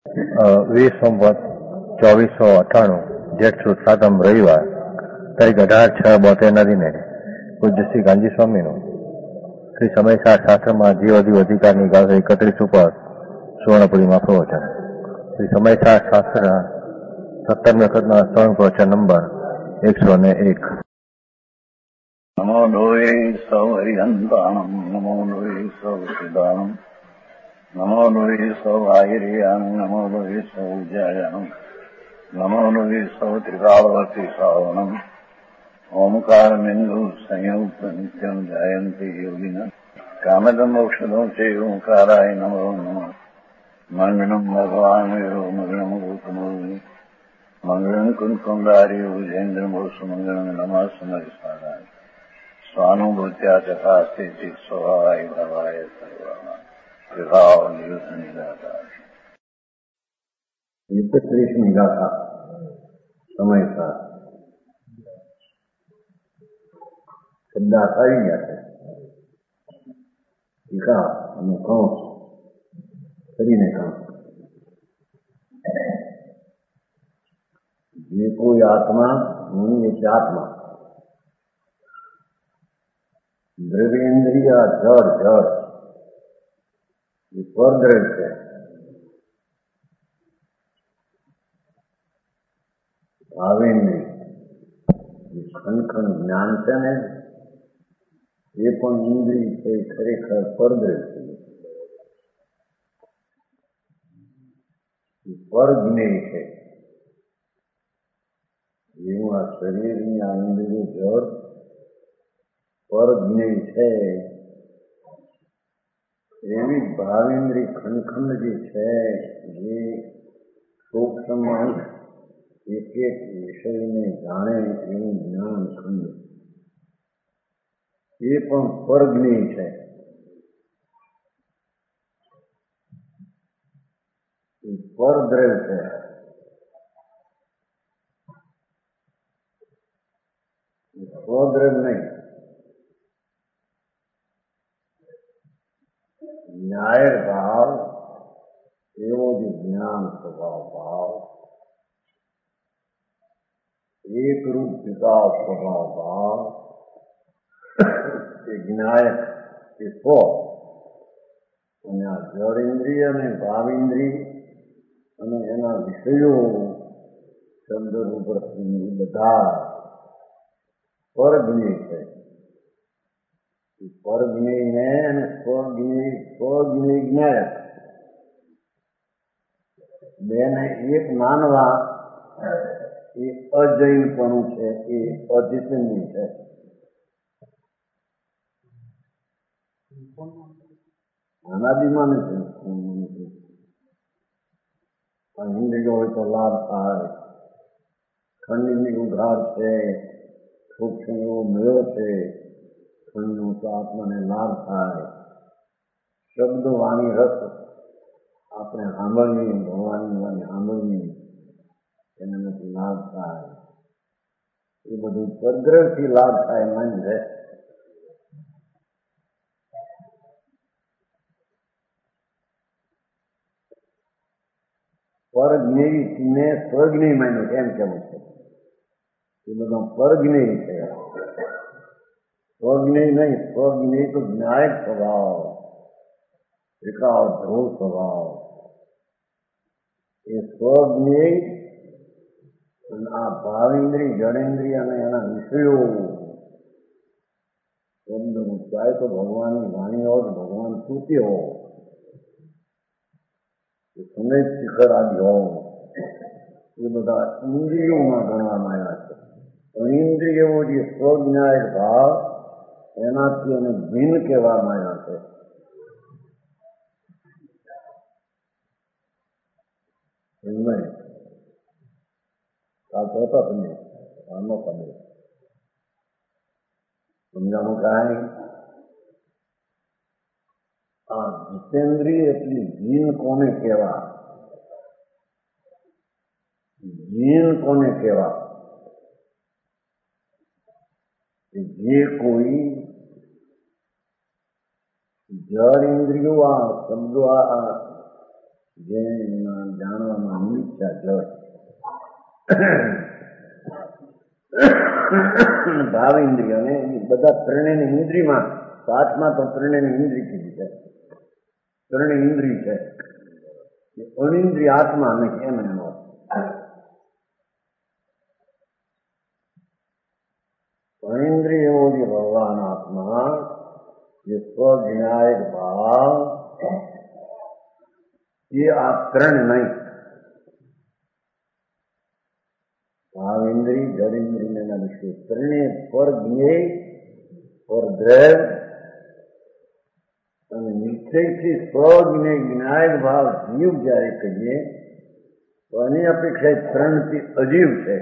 20 સંવત 2498 જેઠ સુદ સાતમ રવિવાર તારીખ 18/6/72 દિને પૂજ્ય શ્રી ગાંધી સ્વામીનું શ્રી સમયસાર શાસ્ત્રમાં જીવ અધિ અધિકારની 31 ઉપર સુવર્ણપુરીમાં પ્રવચન. શ્રી સમયસાર શાસ્ત્રના 17મે વખતના સ્વર્ણ પ્રવચન નંબર 101. નમો લોહે સૌ હરિહંતાણમ નમો લોહે સૌ સિદ્ધાણમ નમો લોહે સૌ આહિર્યાન નમો લોહે સૌ જયાનમ નમો લોહે સૌ ત્રિકાળવતી શ્રાવણમ ઓમકારમિંદુ સંયુક્ત નિત્યમ જાયંતી યોગિન કામદમ ઔષધો છે ઓંકારાય નમો નમઃ. મંગળમ ભગવાન વિરો મંગળમ ગૌતમોની મંગળમ કુંકુંડારી વિજેન્દ્રમો સુમંગળમ નમઃ સમયસારાય स्वानुभूत्या चकास्ते चित स्वभावाय भवाय सर्वः विभाव नियुक्त निराकार. 31મી ગાથા સમયસાર. શબ્દ આવી ગયા છે. ટીકા અને કૌંસ કરીને કૌંસ. જે કોઈ આત્મા મુનિ એટલે આત્મા, દ્રવ્યેન્દ્રિય જળ એ પરદ્રવ છે. ભાવેન્દ્રિય એ ખનખન જ્ઞાન છે ને એ પણ ઇન્દ્રિય છે, ખરેખર પરદ્રવ છે. એ પરજ્ઞેય છે. જેવું આ શરીરની આ ઇન્દ્રિયો જળ પરજ્ઞેય છે, એવી ભાવેન્દ્રિય ખંડ જે છે, જે સૂક્ષ્મ એક એક વિષયને જાણે એવું જ્ઞાન ખંડ, એ પણ પરજ્ઞેય છે. એ પરદ્રવ છે. સ્વદ્રવ નહીં. ન્યાય ભાવ એવો જ જ્ઞાન સ્વભાવ ભાવ, એકરૂપ વિકાસ સ્વભાવ ભાવ, એ જ્ઞાયક એ સ્વ. અને આ જળ ઇન્દ્રિય અને ભાવ ઇન્દ્રિય અને એના વિષયો શબ્દ રૂપ બધા પરજ્ઞેય છે. પરજ્ઞેયને અને સ્વજ્ઞેય જ્ઞાયક બેને એક માનવા એ અજૈનપણું છે, એ અચેતનની છે. અનાદિમાં નથી. ઇન્દ્રિયો હોય તો લાભ થાય, ખંડની ઉઘાડ છે, સૂક્ષ્મ એવો મેળો છે, ખંડનો તો આત્માને લાભ થાય. શબ્દ વાણી રસ આપણે સાંભળવી, ભગવાનની વાણી સાંભળવી, એનાથી લાભ થાય. એ બધું પરદ્રવથી લાભ થાય મન છે. પરજ્ઞેયને સ્વજ્ઞેય માન્યું એમ કેવું છે. એ બધા પરજ્ઞેય છે. સ્વજ્ઞેય નહીં. સ્વજ્ઞેય તો જ્ઞાયક સ્વભાવ, વિકાસ ધ્રુવ સ્વભાવ. એ સ્વજ્ઞેય અને આ ભાવેન્દ્રિય જડેન્દ્રિય અને એના વિષયો શબ્દ ચાહે તો ભગવાનની વાણી હોય, ભગવાન સ્તુતિ હોય, સુમેધ શિખર આદિ હોય, એ બધા ઇન્દ્રિયોમાં ગણવામાં આવ્યા છે. તો ઇન્દ્રિયો જે સ્વજ્ઞાયક ભાવ એનાથી એને ભિન્ન કહેવામાં આવ્યા છે. સમજાણું કાંઈ આ જીતેન્દ્રિય એટલી જીન કોને કહેવા? જીન કોને કહેવા? જે કોઈ જળ ઇન્દ્રિયો આ શબ્દો આ જેના જાણવામાં ઈચ્છા જળ ભાવ ઇન્દ્રિયોને બધા ત્રણેયની ઇન્દ્રિયમાં પાઠમાં તો ત્રણેયની ઇન્દ્રિય કીધી છે. ત્રણેય ઇન્દ્રિય છે. અનિન્દ્રિય આત્મા નહીં એમ એનો અનિન્દ્રિય એવો જે ભગવાન આત્મા જે સ્વજ્ઞાયક ભાવ એ આ ત્રણ નહીં. ભાવ ઇન્દ્રિય જળ ઇન્દ્રિય એના વિશે ત્રણેય પર જ્ઞેય પર દ્રવ અને નિશ્ચયથી સ્વજ્ઞેય જ્ઞાયક ભાવ જીવ જયારે કહીએ તો એની અપેક્ષા ત્રણથી અજીવ છે.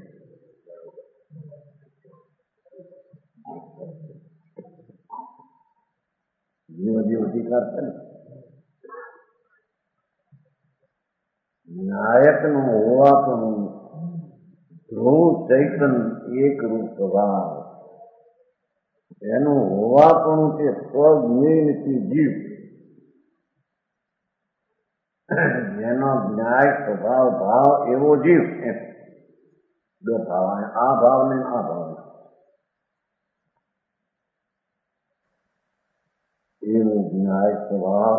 જીવ અજીવ અધિકાર છે ને. નાયકનું હોવાપણું ધ્રુવ ચૈતન એક રૂપ સ્વભાવ એનું હોવાપણું તે સ્વજ્ઞેયથી જીવ જેનો જ્ઞાય સ્વભાવ ભાવ એવો જીવ એમ બે ભાવ આ ભાવ ને આ ભાવ એવો જ્ઞાય સ્વભાવ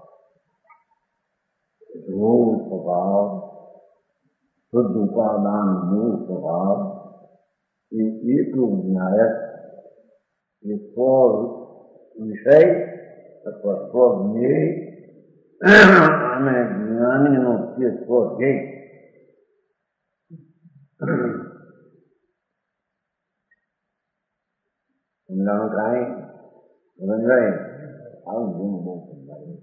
ધ્રુવ સ્વભાવ શુદ્ધ ઉપાદાન મૂળ સ્વભાવ એ એકરૂપ જ્ઞાયક એ સ્વ વિષય અથવા સ્વજ્ઞેય અને જ્ઞાનીનો તે સ્વધ્યેય સમજાણું કાંઈ સમજાય આવું ગુણ બહુ સમજાય.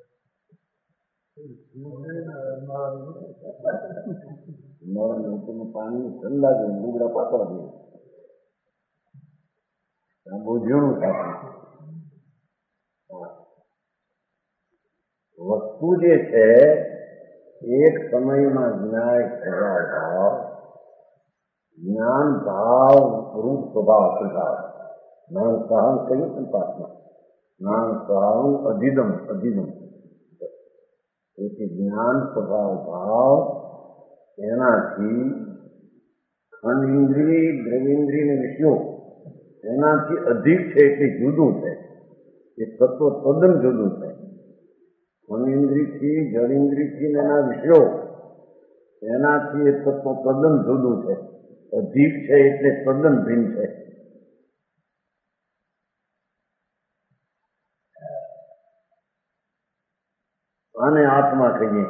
પાણી ઠંડા જોઈએ ડુગડા પાતળા જોઈએ બહુ ઝીણું થાય. વસ્તુ જે છે એક સમયમાં જ્ઞાય સ્વભાવ ભાવ જ્ઞાન ભાવ રૂપ સ્વભાવ સ્વીકાર જ્ઞાન સહન કહ્યું છે પાઠમાં જ્ઞાન સહન અધિદમ અધિદમ તેથી જ્ઞાન સ્વભાવ ભાવ એનાથી ખંડ ઇન્દ્રિય દ્રવેન્દ્રિય ને વિષયો એનાથી અધિક છે એટલે જુદું છે. એ તત્વ તદ્દન જુદું છે. ખંડ ઇન્દ્રિયથી જળ ઇન્દ્રિયથી એના વિષયો એનાથી એ તત્વ તદ્દન જુદું છે. અધિક છે એટલે તદ્દન ભિન્ન છે. અને આત્મા કહીએ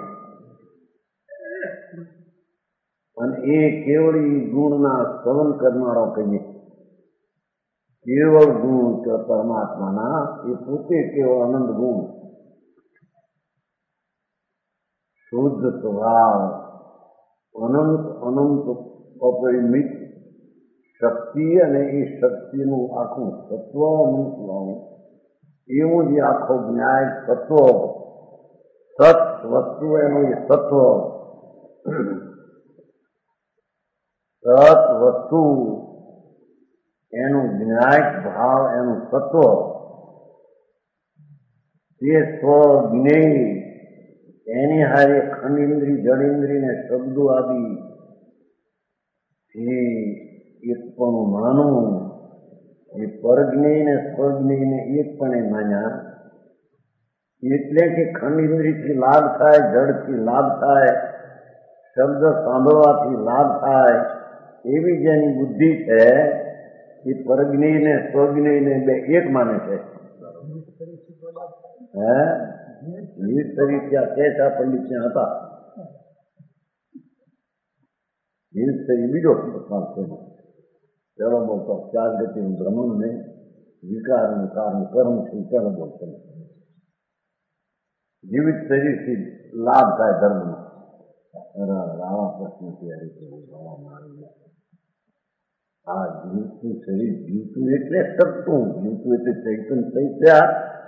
અને એ કેવળી ગુણના સ્તવન કરનારો કહીએ. કેવળ ગુણ પરમાત્માના એ પોતે કેવળ અનંત ગુણ શુદ્ધ સ્વભાવ અનંત અનંત અપરિમિત શક્તિ અને એ શક્તિનું આખું તત્વ અનંત એવું જે આખો જ્ઞાય તત્વ સત વસ્તુ એનું એ સત્વ સત વસ્તુ એનું જ્ઞાયક ભાવ એનું સત્વ તે સ્વજ્ઞેય એની હારે ખંડ ઇન્દ્રિય જળ ઇન્દ્રિય ને શબ્દો આદિ એ એકપણું માનવું એ પરજ્ઞેય ને સ્વજ્ઞેય ને એકપણે માન્યા એટલે કે ખંડ ઇન્દ્રિયથી લાભ થાય જળથી લાભ થાય શબ્દ સાંભળવાથી લાભ થાય એવી જેની બુદ્ધિ છે એ પરજ્ઞેય ને સ્વજ્ઞેય ને બે એક માને છે. હે વિવિધ તરીકે કેશા પંડિત ત્યાં હતા. વિવિધ તરીકે બીજો ચલો બોલતો ચાર ગતિનું ભ્રમણ ને વિકારનું કારણ કર્મ છે ચલો બોલતો જીવિત શરીરથી લાભ થાય ધર્મનો. આવા પ્રશ્ન તૈયારી કરવું આ જીવતું શરીર જીવતું એટલે સત્તું જીવતું એટલે ચૈતન ચૈત્યા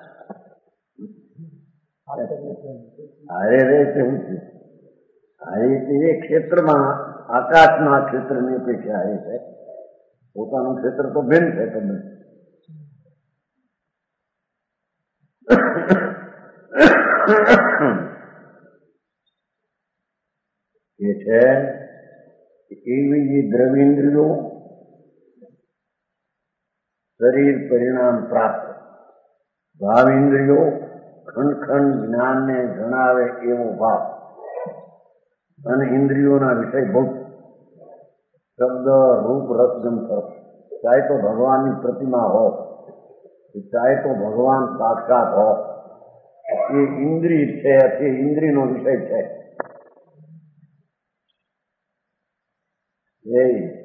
હારે રહે છે હું છું હારે એટલે એ ક્ષેત્રમાં આકાશના ક્ષેત્રની અપેક્ષા હારે છે. પોતાનું ક્ષેત્ર તો ભિન્ન છે તમને એ છે એવી જે દ્રવ્યેન્દ્રિયો શરીર પરિણામ પ્રાપ્ત, ભાવેન્દ્રિયો ખંડ ખંડ જ્ઞાનને જણાવે એવો ભાવ અને ઇન્દ્રિયોના વિષયભૂત શબ્દ રૂપ રસ ગંધ, ચાહે તો ભગવાનની પ્રતિમા હો, ચાહે તો ભગવાન સાક્ષાત હો, એ ઇન્દ્રિય છે, એ ઇન્દ્રિયનો વિષય છે. એ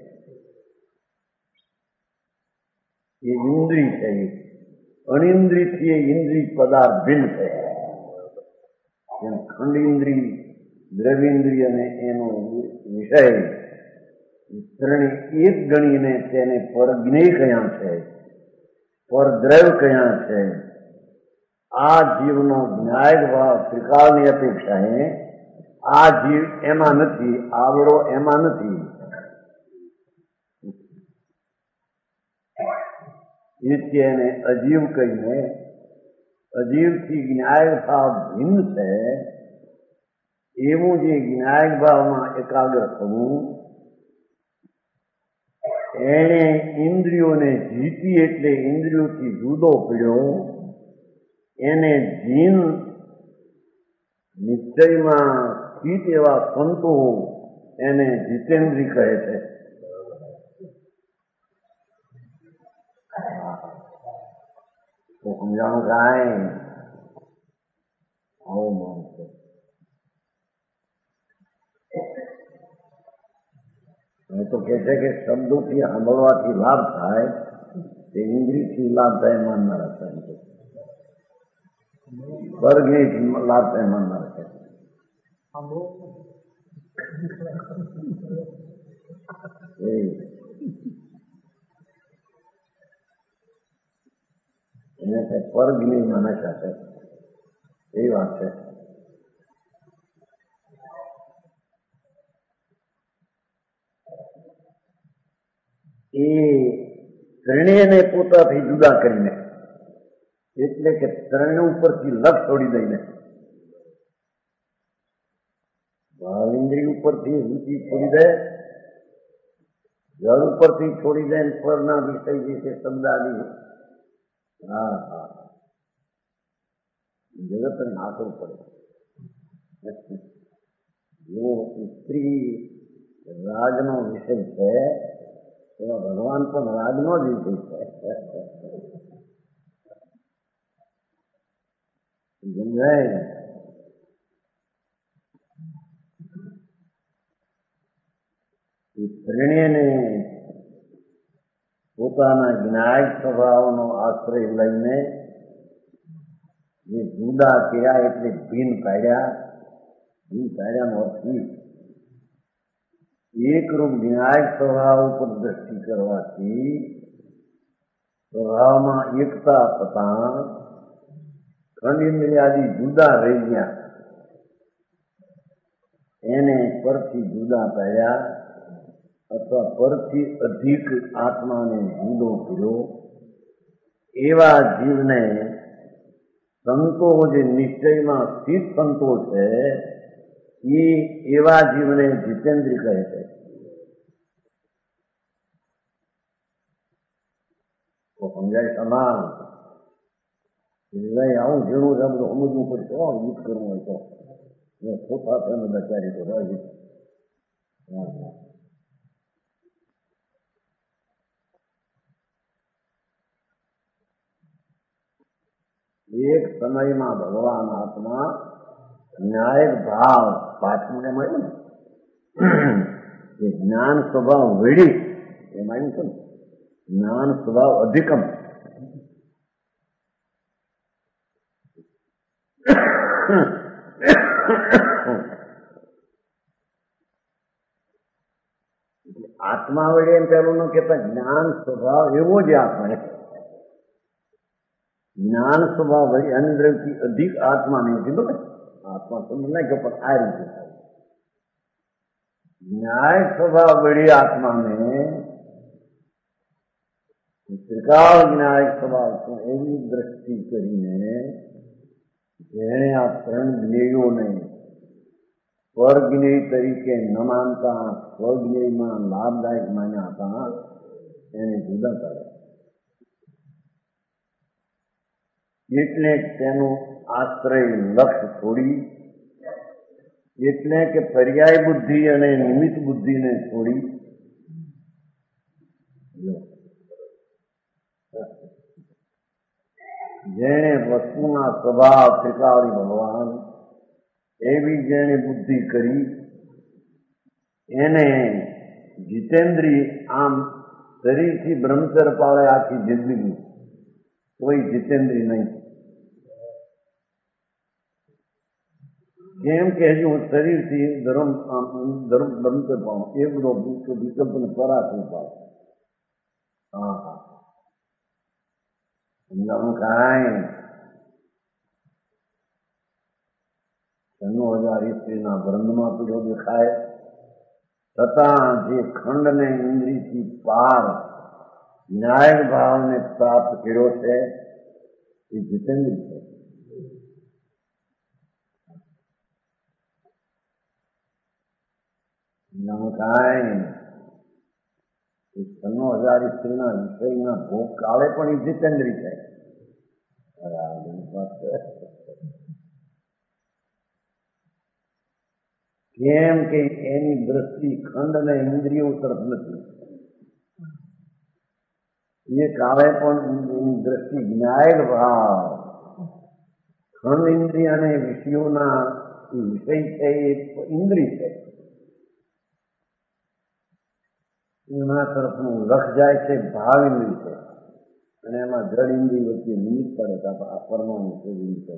ઇન્દ્રિય છે. અનિન્દ્રિયથી એ ઇન્દ્રિય પદાર્થ ભિન્ન છે. જેમ ખંડેન્દ્રિય, દ્રવ્યેન્દ્રિય અને એનો વિષય ત્રણે એક ગણીને તેને પરજ્ઞેય કયા છે, પરદ્રવ્ય કયા છે. આ જીવનો જ્ઞાય ભાવ ત્રિકાળની અપેક્ષાએ આ જીવ એમાં નથી, આવડો એમાં નથી. એને અજીવ કહીને અજીવથી જ્ઞાય ભાવ ભિન્ન છે. એવું જે જ્ઞાય ભાવમાં એકાગ્ર થવું, એને ઇન્દ્રિયોને જીતી એટલે ઇન્દ્રિયોથી જુદો પડ્યો, એને જીન નિશ્ચયમાં સ્થિત એવા સંતો એને જીતેન્દ્રિય કહે છે. તો સમજાણું કાંઈ આવો માણસ છે. એ તો કે છે કે શબ્દોથી સાંભળવાથી લાભ થાય, તે ઇન્દ્રિયથી લાભ થાય માનનાર હતા. સ્વર્ગથી લાભ થાય માનનાર છે. એને સ્વર્ગની માન્યતા છે. એ વાત છે. એ ત્રણેયને પોતાથી જુદા કરીને, એટલે કે ત્રણેય ઉપરથી લક્ષ છોડી દઈને, ભાવેન્દ્રિય ઉપરથી રુચિ છોડી દે, જળ ઉપરથી છોડી દે, પરના વિષય જે છે શબ્દાદી, હા હા, જગતને નાખવું પડે. જેવો સ્ત્રી રાજનો વિષય છે, એવા ભગવાન પણ રાજનો જ વિષય છે. સમજાય? એ ત્રણેયને પોતાના જ્ઞાય સ્વભાવનો આશ્રય લઈને જે જુદા કર્યા એટલે ભીન પાડ્યા. ભીન પાડ્યાનો અર્થ એકરૂપ જ્ઞાય સ્વભાવ ઉપર દ્રષ્ટિ કરવાથી સ્વભાવમાં એકતા થતા ખંડેન્દ્રિયાદિ જુદા રહી ગયા, એને પરથી જુદા પાડ્યા અથવા પરથી અધિક આત્માને જુદો કર્યો. એવા જીવને સંતો જે નિશ્ચયમાં સ્થિત સંતો છે, એ એવા જીવને જીતેન્દ્રિય કહે છે. તો સમજાય સમાન આવું ઝીણું છે, બધું સમજવું પડશે. યુદ્ધ કરવું હોય તો ખોટા થઈને બચારી તો એક સમયમાં ભગવાન આત્મા ન્યાયિક ભાવ પાછું મળ્યું ને, એ જ્ઞાન સ્વભાવ વેડી એ માન્યું છે ને, જ્ઞાન સ્વભાવ અધિકમ. આત્મા વડે એમ પેલું ન કહેતા, જ્ઞાન સ્વભાવ એવો જ આત્મા. જ્ઞાન સ્વભાવ વળી અનિદ્રવથી અધિક આત્મા નહીં કીધું ને, આત્મા તો નહીં કહો, પણ આ રીતે ન્યાય સ્વભાવ વળી આત્માને ત્રિકાળ જ્ઞાય સ્વભાવ છે એવી દ્રષ્ટિ કરીને જેણે આ ત્રણ જ્ઞેયોને સ્વર્ગની તરીકે ન માનતા, સ્વર્ગમાં લાભદાયક માન્યા હતા, એને જુદા કરે. એટલે તેનું આશ્રય લક્ષ્ય છોડી, એટલે કે પર્યાય બુદ્ધિ અને નિમિત્ત બુદ્ધિને છોડી જેણે વસ્તુના સ્વભાવ ત્રિકાળી ભગવાન એવી જેણે બુદ્ધિ કરી, એને જીતેન્દ્રિય આમ શરીરથી બ્રહ્મચર પાળે આખી જિંદગી કોઈ જીતેન્દ્રિય નહીં. કેમ કે હજુ હું શરીરથી બ્રહ્મચર પાડું એ બધો વિકલ્પને પરાક્રમ પાડું. હા હા સમજાવું કાંઈ 96,000 ઈસ્વીના બ્રહ્મમાં પીડ્યો દેખાય, છતાં જે ખંડને ઇન્દ્રિયથી પાર ન્યાય ભાવને પ્રાપ્ત કર્યો છે એ જીતેન્દ્ર છે. કાંઈ 96,000 ઈસ્વીના વિષયના ભોગ કાળે પણ એ જીતેન્દ્રી છે. કેમ કે એની દ્રષ્ટિ ખંડ અને ઇન્દ્રિયો તરફ નથી. એ કાળે પણ એની દ્રષ્ટિ ન્યાય ભાવ ખંડ ઇન્દ્રિય અને વિષયોના વિષય છે એ ઇન્દ્રિય છે, એના તરફનું લક્ષ જાય છે, ભાવ ઇન્દ્રિય છે. અને એમાં જડ ઇન્દ્રિય વચ્ચે નિમિત્ત પડે તો આ પરમાણુ છે.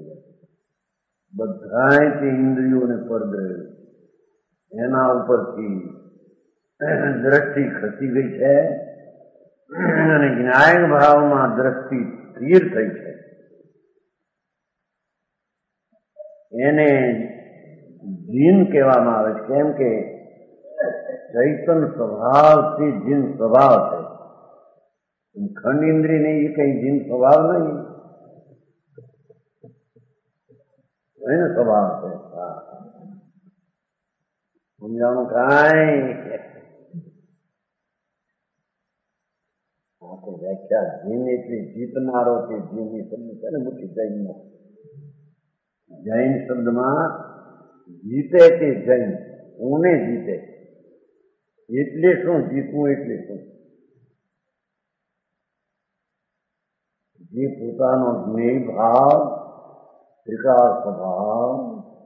બધા તે ઇન્દ્રિયોને પરદ્રવે એના ઉપરથી દ્રષ્ટિ ખસી ગઈ છે અને જ્ઞાન ભાવમાં દ્રષ્ટિ સ્થિર થઈ છે. એને જીન કહેવામાં આવે છે. કેમ કે ચૈતન સ્વભાવથી જીન સ્વભાવ છે. ખંડ ઇન્દ્રિય ને એ કઈ જીન સ્વભાવ નહીં, એનો સ્વભાવ છે. સમજાણું કાંઈ? આ તો વ્યાખ્યા જીન એટલે જીતનારો છે. જીનની શબ્દ છે ને મુખ્ય જૈનમાં, જૈન શબ્દમાં જીતે તે જૈન, કોને જીતે એટલે શું, જીતવું એટલે શું? જે પોતાનો જ્ઞેય ભાવ ત્રિકાળ સ્વભાવ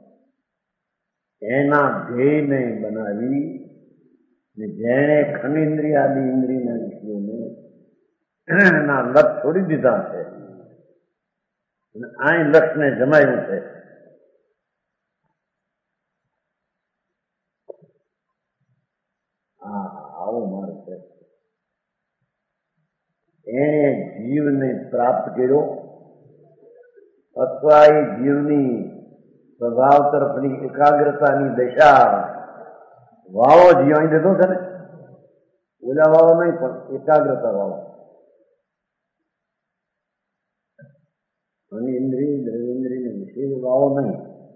એના ધ્યેયને બનાવી ને જેણે ખંડેન્દ્રિય આદિ ઇન્દ્રિયના વિષયોને એના લક્ષ છોડી દીધા છે અને આ લક્ષને જમાયું છે. આવો માર્ગ છે. એને જીવને પ્રાપ્ત કર્યો અથવા એ જીવની સ્વભાવ તરફની એકાગ્રતાની દશા વાવો જીવાઈ દીધો છે ને, ઓલા વાવો નહીં પણ એકાગ્રતા વાવો. અને ઇન્દ્રિય દ્રવેન્દ્રિય વિષય વાવો નહીં.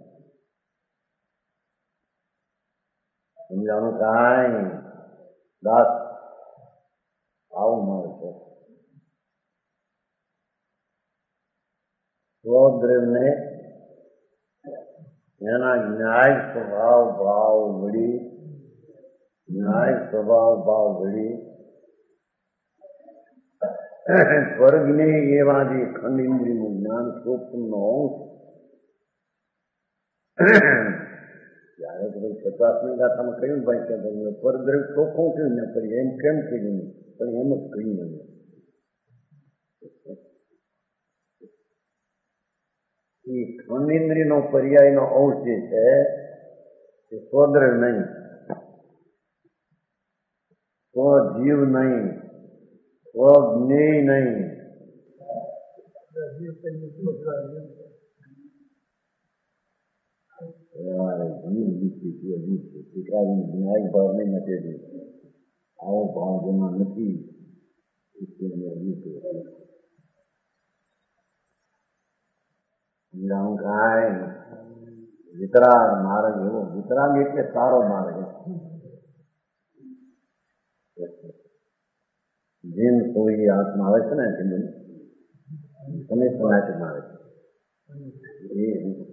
સમજાણું કાંઈ? દાસ આવું મારે છે. સ્વદ્રવ્યને એના ન્યાય સ્વભાવ ભાવ વળી સ્વર્ગને એવા જે ખંડ ઇન્દ્રિયનું જ્ઞાન સૂક્ષ્મનો અંશ ત્યારે તો ભાઈ 50ની ગાથામાં કહ્યું ભાઈ કે પરદ્રવ્ય ચોખ્ખું કેવું ન કરી, એમ કેમ કર્યું પણ એમ જ કહ્યું નહીં. એ ખંડેન્દ્રિયનો પર્યાયનો અંશ જે છે એ સ્વદ્રવ્ય નહીં, સ્વજીવ નહીં, સ્વજ્ઞેય નહીં. ન્યાય ભાવ નહીં માટે આવો ભાવ જેમાં નથી વિતરાગ માર્ગ એવો, વિતરાગ એટલે સારો માર્ગ. જીન કોઈ આત્મા આવે છે ને તમે સમાજમાં આવે છે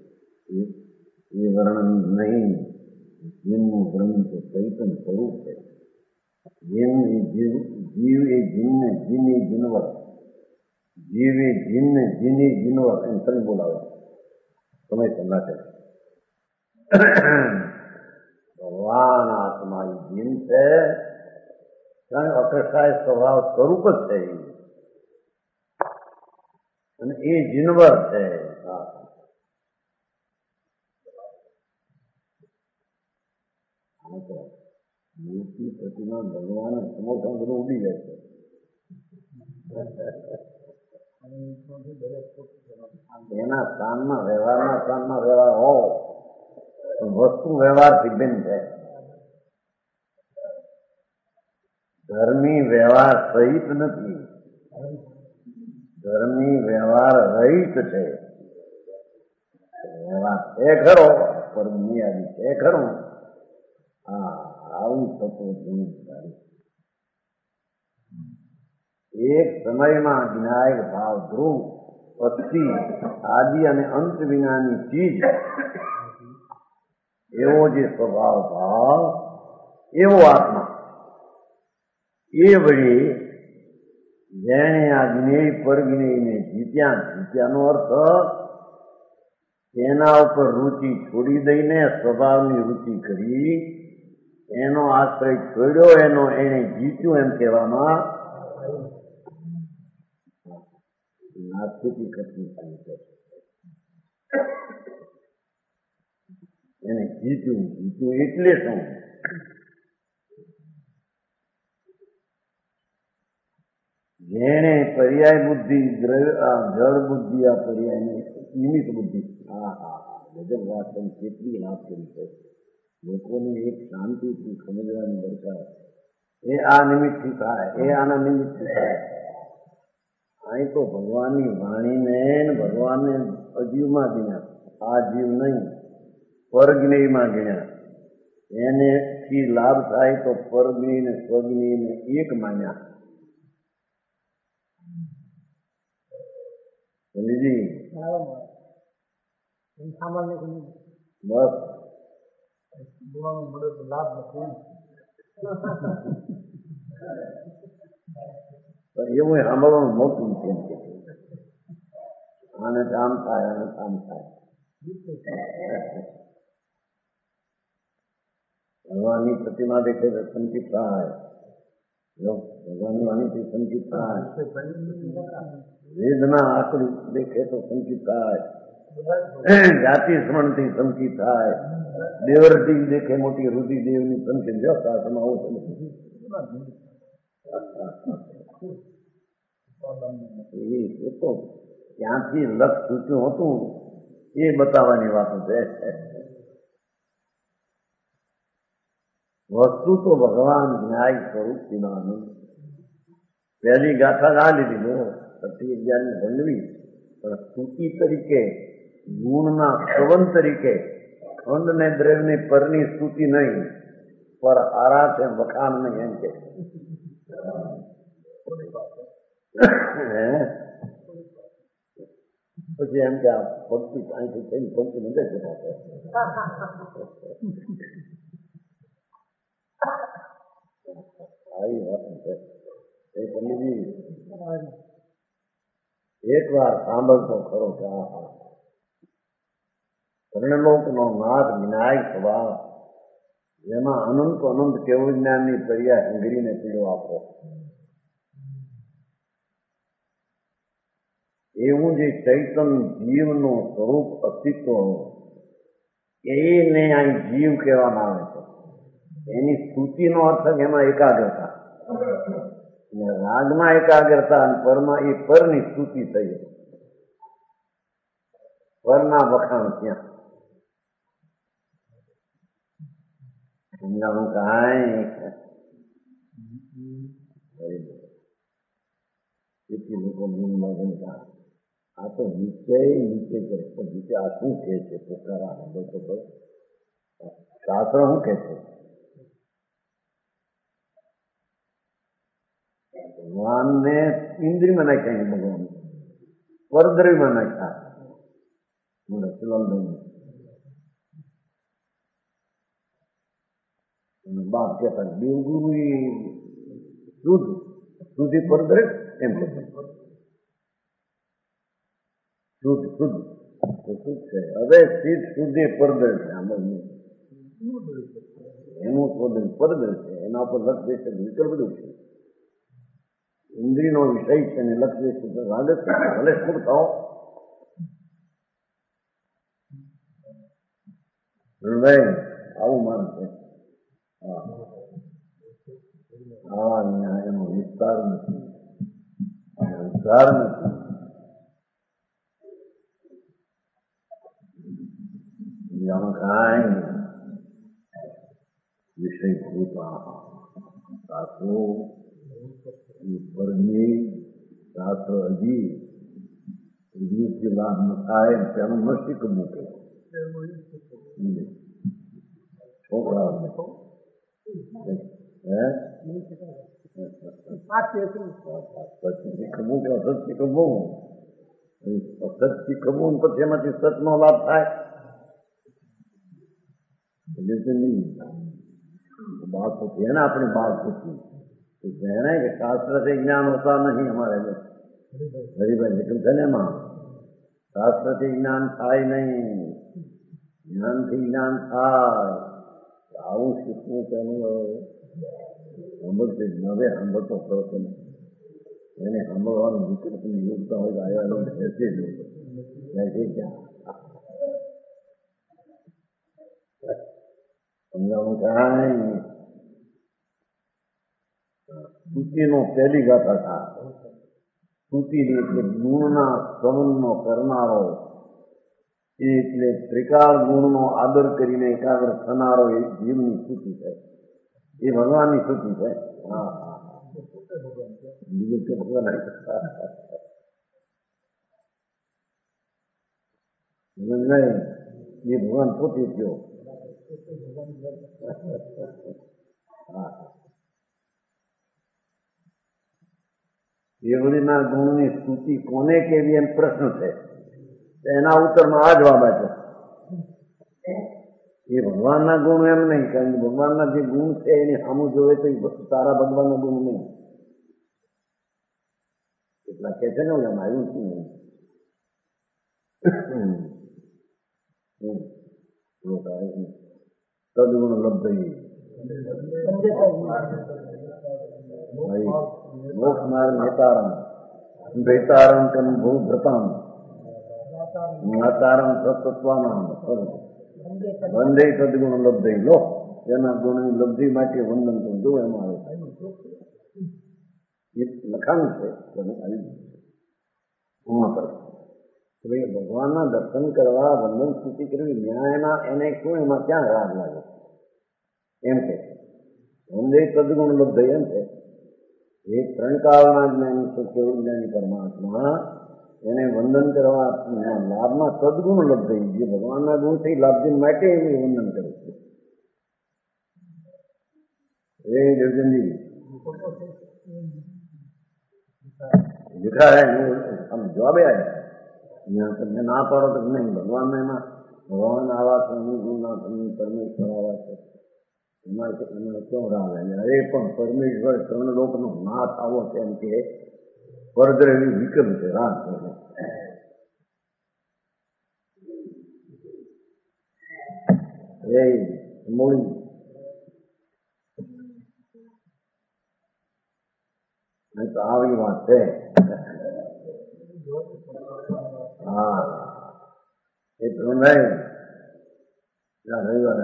એ વર્ણન નહીં. જીવનું બ્રહ્મ તો ચૈતન સ્વરૂપ છે. જીવ એ જીનને જીની જીનવર, જીવ એ જીનને જીની જીનવર એમ તમે બોલાવો તમે સંગાતે. ભગવાન આત્મા એ જીન છે, અકસ્માય સ્વભાવ સ્વરૂપ જ છે અને એ જીનવર છે. મૂર્તિ પ્રતિમા ભગવાન સમોસા બધું ઉડી જાય છે. એના સ્થાનમાં વ્યવહારના સ્થાનમાં વ્યવહાર હો, વસ્તુ વ્યવહારથી ભિન્ન છે. ધર્મી વ્યવહાર સહિત નથી, ધર્મી વ્યવહાર રહિત છે. વ્યવહાર છે ખરો, પરમિયાદી છે ખરું. હા, આવું થતું જવાબદારી. એક સમયમાં જ્ઞાયક ભાવ ધ્રુવ અસ્થિ આદિ અને અંત વિનાની ચીજ એવો જે સ્વભાવ ભાવ એવો આત્મા એ વળી જેણે આ જ્ઞેય પરજ્ઞેયને જીત્યાનો અર્થ તેના ઉપર રુચિ છોડી દઈને સ્વભાવની રુચિ કરી, એનો આશ્રય છોડ્યો, એને જીત્યું એમ કહેવામાં નાસ્તિકી કથની છે. એને જીત્યું એટલે શું? જેણે પર્યાય બુદ્ધિ જળ બુદ્ધિ આ પર્યાય નિમિત્ત બુદ્ધિ ગજબ વાત તમે કેટલી વાત કરી છે. લોકોને એક શાંતિથી સમજવાની દરકાર. એ આ નિમિત્તથી થાય, એ આના નિમિત્તથી થાય. અહીં તો ભગવાનની વાણીને ભગવાનને અજીવમાં ગણ્યા, આ જીવ નહીં પરજ્ઞેયમાં ગણ્યા. એનેથી લાભ થાય તો પરજ્ઞેય ને સ્વજ્ઞેયને એક માન્યા. સમજી બસ લાભ નથી. એવું સાંભળવાનું મોટું છે. આને કામ થાય, આને કામ થાય. ભગવાનની પ્રતિમા દેખે તો સંકિત થાય, ભગવાનની વાણીથી સંકિત થાય. વેદના આકૃતિ દેખે તો સંકિત થાય, જાતિ સ્મરણથી સંકિત થાય, દેવરથી દેખે મોટી રુધિદેવની સંકિત વ્યવસ્થામાં આવું એ તો ક્યાંથી લક્ષ સૂચ્યું હતું એ બતાવવાની વાતો છે. વસ્તુ તો ભગવાન ન્યાય સ્વરૂપ પીવાનું. પહેલી ગાથા આ લીધી સતી અગિયારની ભંડવી, પણ સ્તુતિ તરીકે ગુણના શ્રવણ તરીકે ખંડ ને દ્રવ્યની પરની સ્તુતિ નહીં, પર આરા છે વખાણ નહીં એમ કે. પછી એમ કે આ ભક્તિ અહીંથી થઈ ભક્તિ નથી જતા. આવી વાત છે. એ પંડિતજી એક વાર સાંભળતો ખરો કે કર્ણલોકનો નાથ વિનાયક સ્વભાવ, જેમાં અનંત અનંત કેવું જ્ઞાનની પર્યા હંગરીને પીડો આપો. એવું જે ચૈતન જીવનું સ્વરૂપ અસ્તિત્વ એને અહીં જીવ કહેવામાં આવે છે. એની સ્તુતિનો અર્થ એમાં એકાગ્રતા, રાગમાં એકાગ્રતા અને પરમાં એ પરની સ્તુતિ થઈ, પરના વખાણ ત્યાં સમજાવું કાંઈ. તેથી લોકો મનમાં ગમતા આ તો નીચે કરે પણ નીચે આ શું કહે છે પોતાના હંડો તો શાસ્ત્ર શું કહે છે? ભગવાનને ઇન્દ્રિયમાં નાખ્યા ભગવાન પરદ્રવ્યમાં નાખ્યા બાપ કહેતા દેવગુરુ શુદ્ધ સુધી પરદ્રવ્ય એમ કે શુદ્ધ શુદ્ધ શુદ્ધ છે. હવે સિદ્ધ શુદ્ધિ પરદ્રવ્ય છે. એનું પરદ્રવ્ય છે. એના ઉપર લક્ષ છે વિકલ્પ બધું છે. ઇન્દ્રિયનો વિષય છે ને લક્ષ રાજસ ભલે શું થાવ આવું માન છે. એનો વિસ્તાર નથી, વિસ્તાર નથી. જાણો કાંઈ વિષયભૂત શાસ્ત્રો પરની શાસ્ત્ર હજી લાભ ન થાય તેનું મસ્તિષ્ક મૂકે છોકરાઓ શીખવું કે અસત શીખવું, અસત શીખવું પછી એમાંથી સતનો લાભ થાય નહીં. બાળપુથી એને આપણી બાળપુથી कहना है कि शास्त्र से ज्ञान होता नहीं हमारे में हरिभाई निकल છે ને એમાં શાસ્ત્ર થી જ્ઞાન થાય નહીં, જ્ઞાન થી જ્ઞાન થાય. આવું શીખવું તેનું સાંભળશે હવે સાંભળતો પ્રવર્તન એને સાંભળવાનું વિકૃતિની યોગતા હોય તો આવ્યા બેસે જ સમજાવું કાંઈ. સ્તુતિનો પહેલી ગાથા था. સ્તુતિની એટલે ગુણના સંવનનો કરનારો, એટલે ત્રિકાળ ગુણનો આદર કરીને એકાગ્ર થનારો એ જીવની સ્તુતિ છે. એ ભગવાનની સ્તુતિ છે. હા બીજું કે ભગવાન એ ભગવાન પોતે થયો. હા દેવડીના ગુણની સ્તુતિ કોને કેવી એમ પ્રશ્ન છે. એના ઉત્તરમાં આ જવાબ આપ્યો. એ ભગવાનના ગુણ એમ નહીં, કારણ કે ભગવાનના જે ગુણ છે એની સામું જોવે તો એ તારા ભગવાનના ગુણ નહીં. એટલા કે છે ને એમ આવ્યું તદગુણ લબ્ધ મોક્ષ માર્ગ નેતારમ ભેતારમ કન ભૂભ્રતમ જ્ઞાતારમ સત્વત્વાનામ વંદે સદગુણ લબ્ધ. લો એના ગુણની લબ્ધિ માટે વંદન કરું. જો એમાં આવે લખાણ છે ભગવાનના દર્શન કરવા વંદન સ્તુતિ કરવી ન્યાયના એને શું એમાં ક્યાં રાગ લાગે એમ કે વંદે સદગુણ લબ્ધ એમ છે. એ ત્રણ કાળના જ્ઞાની છે કેવળ જ્ઞાની પરમાત્મા એને વંદન કરવા લાભમાં સદગુણ લબ્ધ. જે ભગવાનના ગુણ છે એ લાભ માટે એને વંદન કરે છે. એ દેવજનજી लिखा है हम जवाब आया તમને ના પાડો તો નહીં. ભગવાન એમાં ભગવાન આવા છે, પરમેશ્વર આવા છે, એમાં ક્યાં રાહ એ પણ પરમેશ્વર ત્રણ લોકનો નાથ આવો તેમ કે પરદ્રવી વિક્રમ છે રાહ એ મૂળી તો આવી વાત છે. હા એ તો નહીં રવિવાર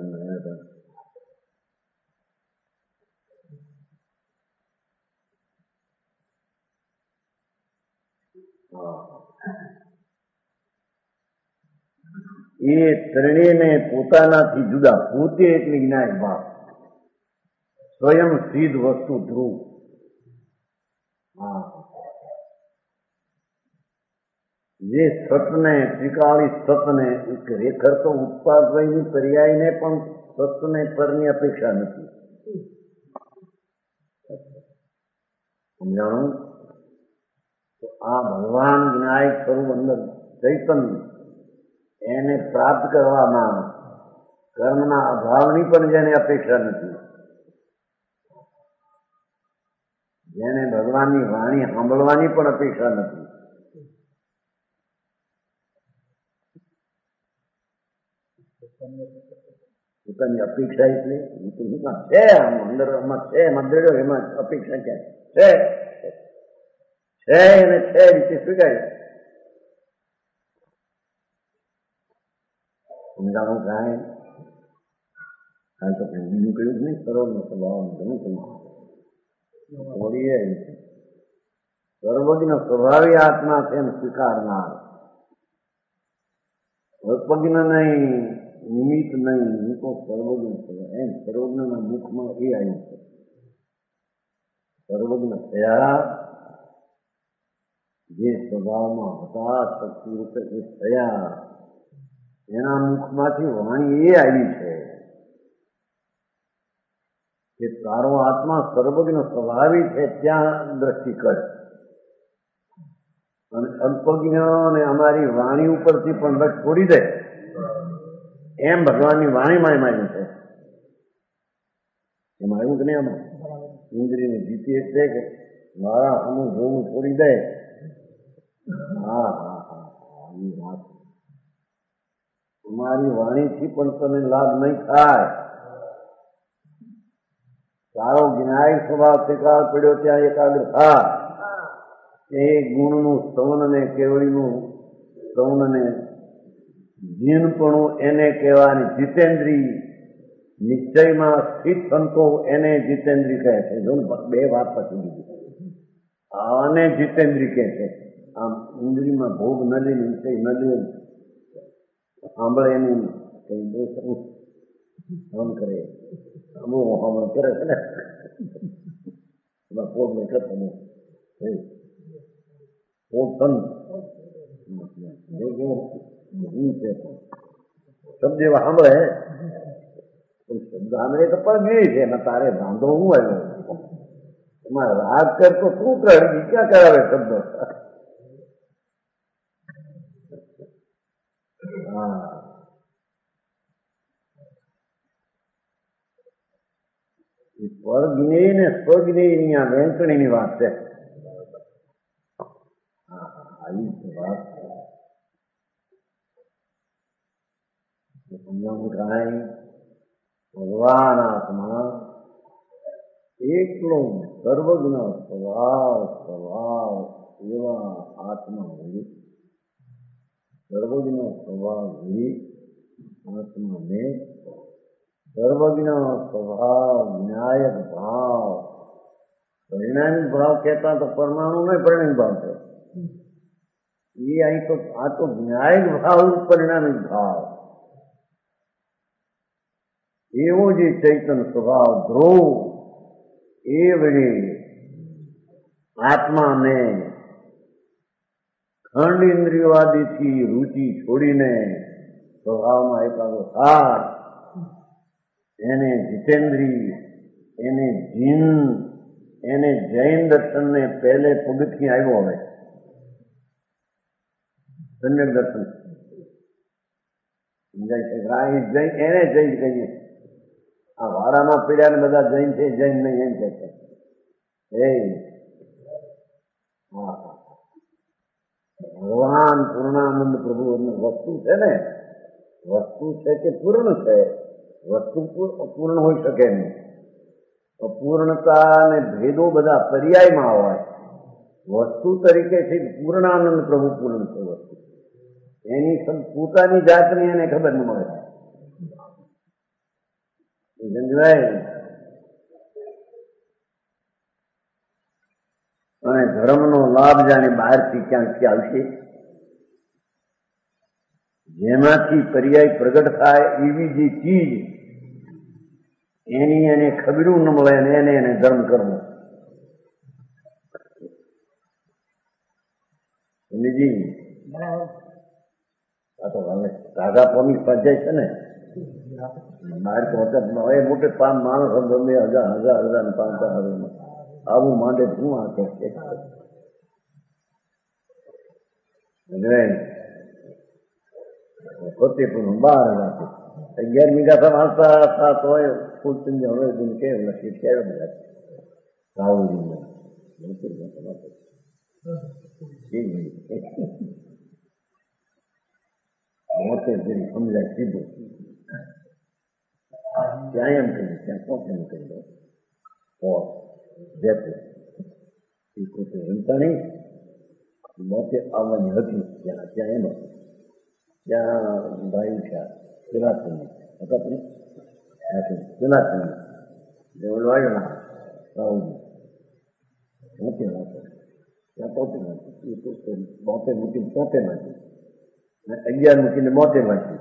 એ ત્રણેયને પોતાનાથી જુદા પોતે એટલે જ્ઞાન ભાવ સ્વયં સિદ્ધ વસ્તુ ધ્રુવ. હા જે સતને ત્રિકાળી સતને ખરેખર તો ઉત્પાદની પર્યાયને પણ સતને પરની અપેક્ષા નથી. સમજાણું? તો આ ભગવાન વિનાયક સ્વરૂપ અંદર ચૈતન્ય એને પ્રાપ્ત કરવામાં કર્મના અભાવની પણ જેને અપેક્ષા નથી, જેને ભગવાનની વાણી સાંભળવાની પણ અપેક્ષા નથી, પોતાની અપેક્ષા એટલે છે અંદર છે મંદિરો એમાં અપેક્ષા ક્યાં છે? છે એને છે રીતે સ્વીકારી. સમજાવું કાંઈ તો બીજું કહ્યું નહીં. સર્વનો સ્વભાવ ઘણું કહ્યું. સર્વજ્ઞ સ્વભાવી આત્મા છે એમ સ્વીકારનાર, અલ્પજ્ઞ નહીં, નિમિત્ત નહીં, હું તો સર્વજ્ઞ છું એમ સર્વજ્ઞના મુખમાં એ આવ્યું છે. સર્વજ્ઞ થયા જે સ્વભાવમાં હતા શક્તિ રૂપે એ થયા, એના મુખમાંથી વાણી એ આવી છે કે તારો આત્મા સર્વજ્ઞ સ્વભાવી છે ત્યાં દ્રષ્ટિ કર, અને અલ્પજ્ઞ અને અમારી વાણી ઉપરથી પણ રસ છોડી દે એમ ભગવાનની વાણીમાં એમ આવ્યું છે. એમાં આવ્યું કે નહીં? આમાં ઇન્દ્રિયને જીતી એટલે કે મારા અમુક જોવું છોડી દે. હા હા હા એ વાત અમારી વાણીથી પણ તને લાભ નહીં થાય. તારો જ્ઞાય સ્વભાવ સ્વીકાર પડ્યો ત્યાં એકાગ્ર થા. એ ગુણનું સ્તવન ને કેવળીનું સ્તવન ને જીનપણું એને કહેવાની જીતેન્દ્રી, નિશ્ચયમાં સ્થિત સંતો એને જીતેન્દ્રી કહે છે. જો બે વાત પછી દીધી, આને જીતેન્દ્રી કહે છે. આમ ઇન્દ્રિયમાં ભોગ ન લે, નિશ્ચય ન લે, સાંભળે એની કઈ દોષ આમ કરે, હમણાં કરે છે ને પોગ ને કરતો શબ્દ એવા સાંભળે, શબ્દ સાંભળે તો પણ ગઈ છે એમાં તારે બાંધો હું આવ્યો? તમારે રાગ કરતો શું કર, ક્યાં કરાવે શબ્દ? હા, એ પરજ્ઞેય ને સ્વજ્ઞેયની આ વહેંચણીની વાત છે. આવી વાત સમજાવું કાંઈ? ભગવાન આત્મા એકલો સર્વજ્ઞ સ્વભાવ એવા આત્મા હોય, સર્વજ્ઞ સ્વભાવ હોય આત્માને સર્વજ્ઞ સ્વભાવ ન્યાયક ભાવ, પરિણામિક ભાવ કહેતા તો પરમાણુ નહીં, પરિણામિક ભાવ છે એ. અહીં તો આ તો ન્યાયિક ભાવ, પરિણામિક ભાવ, એવો જે ચૈતન્ય સ્વભાવ ધ્રુવ એ વળી આત્માને ખંડ ઇન્દ્રિયવાદીથી રુચિ છોડીને સ્વભાવમાં એકાગ્ર થાય, એને જીતેન્દ્રી, એને જીન, એને જૈન દર્શનને પહેલે પગથિયે આવ્યો. હવે સમ્યક દર્શન સમજાય છે. એને જૈન કહીએ. આ વાડામાં પીડ્યા ને બધા જૈન છે, જૈન નહીં એમ કે છે. ભગવાન પૂર્ણાનંદ પ્રભુ વસ્તુ છે ને, વસ્તુ છે કે પૂર્ણ છે? વસ્તુ પૂર્ણ હોઈ શકે નહીં. અપૂર્ણતા અને ભેદો બધા પર્યાયમાં હોય. વસ્તુ તરીકે છે પૂર્ણાનંદ પ્રભુ પૂર્ણ છે. વસ્તુ એની પોતાની જાતની એને ખબર ન મળે. અને ધર્મનો લાભ જાણે બહારથી ક્યાંકથી આવશે, જેમાંથી પર્યાય પ્રગટ થાય એવી જે ચીજ એની એને ખબરું ન મળે ને એને ધર્મ કરવો. સમજી આ તો હવે રાગા પોની સર્જાય છે ને બહાર તો વખતમાં હવે મોટે પામ માણસો ગમે હજાર ને 5,000 આવું માંડે શું આ કે પોતે પણ 12,000 11 મીઠા વાંચતા હતા તો ફૂલ હવે કેમ લખી કેમ રાહુલજી મોતે જેવી સમજાય સીધું ત્યાં એમ કહ્યું ત્યાં પોતે એમ કહી દો જયપુર એ પોતે રમતાણી મોતે આવવાની હતી ત્યાં એમ હતું ત્યાં ભાઈ છે પિલાસની પિલાસની ઓલો આવ્યો ના રાહુલજી મોતે વાંચો ત્યાં પોતે વાંચી એ પોતે મોતે મૂકીને પોતે વાંચી 11 મૂકીને મોતે વાંચી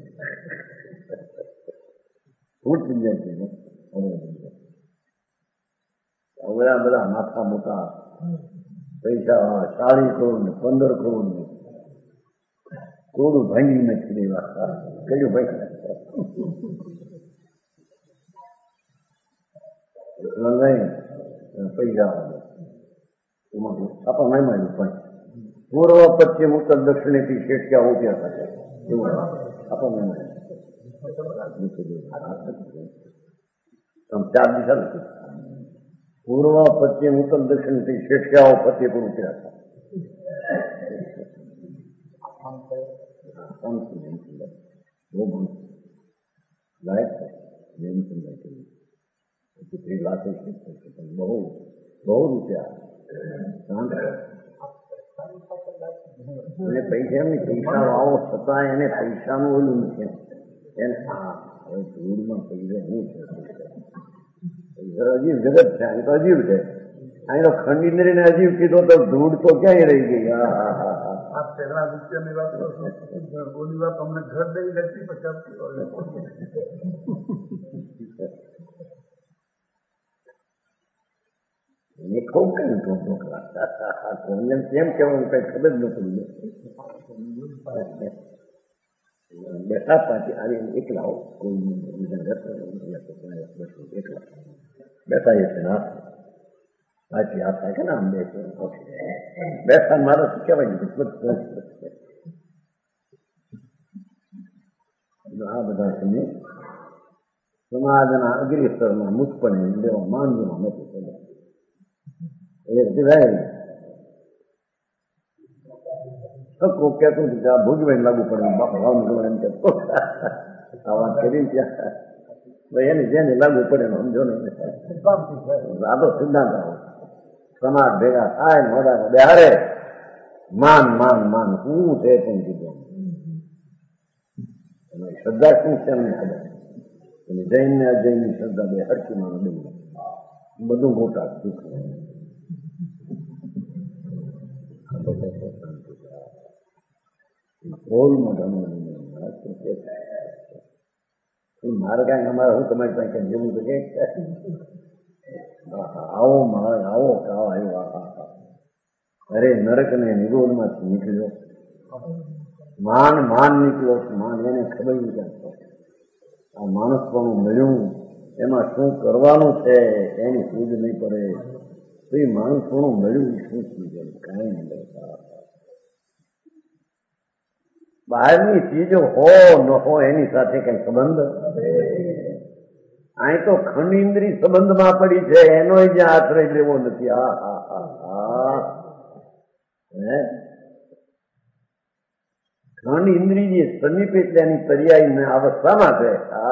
ફૂટ સમજાય છે હવે બધા માથા મોટા પૈસા 40 કરોડ ને 15 કરોડ ને થોડું ભાંગી નથી વાત કયું ભાઈ પૈસા આપણા નહીં પણ પૂર્વ પશ્ચિમ ઉત્તર દક્ષિણેથી શેઠ ક્યાં ઉભ્યા હતા એવું આપણને 4 દિશા નથી પૂર્વ પશ્ચિમ ઉત્તર દક્ષિણથી શેઠ ક્યાં ફતેપુર ઉતર્યા હતા બહુ રૂપિયા એને પૈસા એમની પૈસા વાવો છતાં એને પૈસાનું ઓલું નથી એને હવે ધૂળમાં પૈસા શું છે અજીબ જગત છે અહીં તો અજીબ છે અહીં તો ખંડીને અજીબ કીધો તો ધૂળ તો ક્યાંય રહી ગઈ પહેલા રૂપિયાની વાત બોલી વાત અમને ઘર દઈ લેતી એને ખૂબ કઈ ઢોકળા કેમ કેવાનું કઈ ખબર જ નથી બેઠા પાછી આવી એકલા કોઈ એકલા બેઠા એ છે ના પાછી આપતા કે ના બેઠા મારા શું કહેવાય આ બધા છે સમાજના અગ્રી સ્તરમાં મુક્તપણે લેવા માંગવા નથી કહેતું ભોગવાઈને લાગુ પડે ભાવનગર એમ કહેતો આ વાત કરી ત્યાં એને જેને લાગુ પડે સમજો ને આ તો સિદ્ધાંત આવો સમાજ ભેગા થાય મોડા બેહારે માન માન માન શું છે પણ કીધું શ્રદ્ધા શું છે એમને ખબર અને જૈન ને અજૈનની શ્રદ્ધા બે હરકી માનો દઈ બધું મોટા દુઃખ મારે કાંઈ અમારે હું તમારી પાસે કઈ જેવું તો કે આવો મારે આવો કાવો આવ્યો અરે નરક ને નિરોધમાંથી નીકળ્યો માન માન નીકળ્યો માન એને ખબર નહીં આ માણસ પણ મળ્યું એમાં શું કરવાનું છે એની સૂઝ નહીં પડે તો એ માણસ પણ મળ્યું શું થઈ કાંઈ નહીં કરતા બહારની ચીજો હો ન હો એની સાથે કઈ સંબંધ અહીં તો ખંડ ઇન્દ્રિય સંબંધમાં પડી છે એનો જ આશ્રય લેવો નથી ખંડ ઇન્દ્રિય સમીપ એટલે એની પર્યાય અવસ્થામાં છે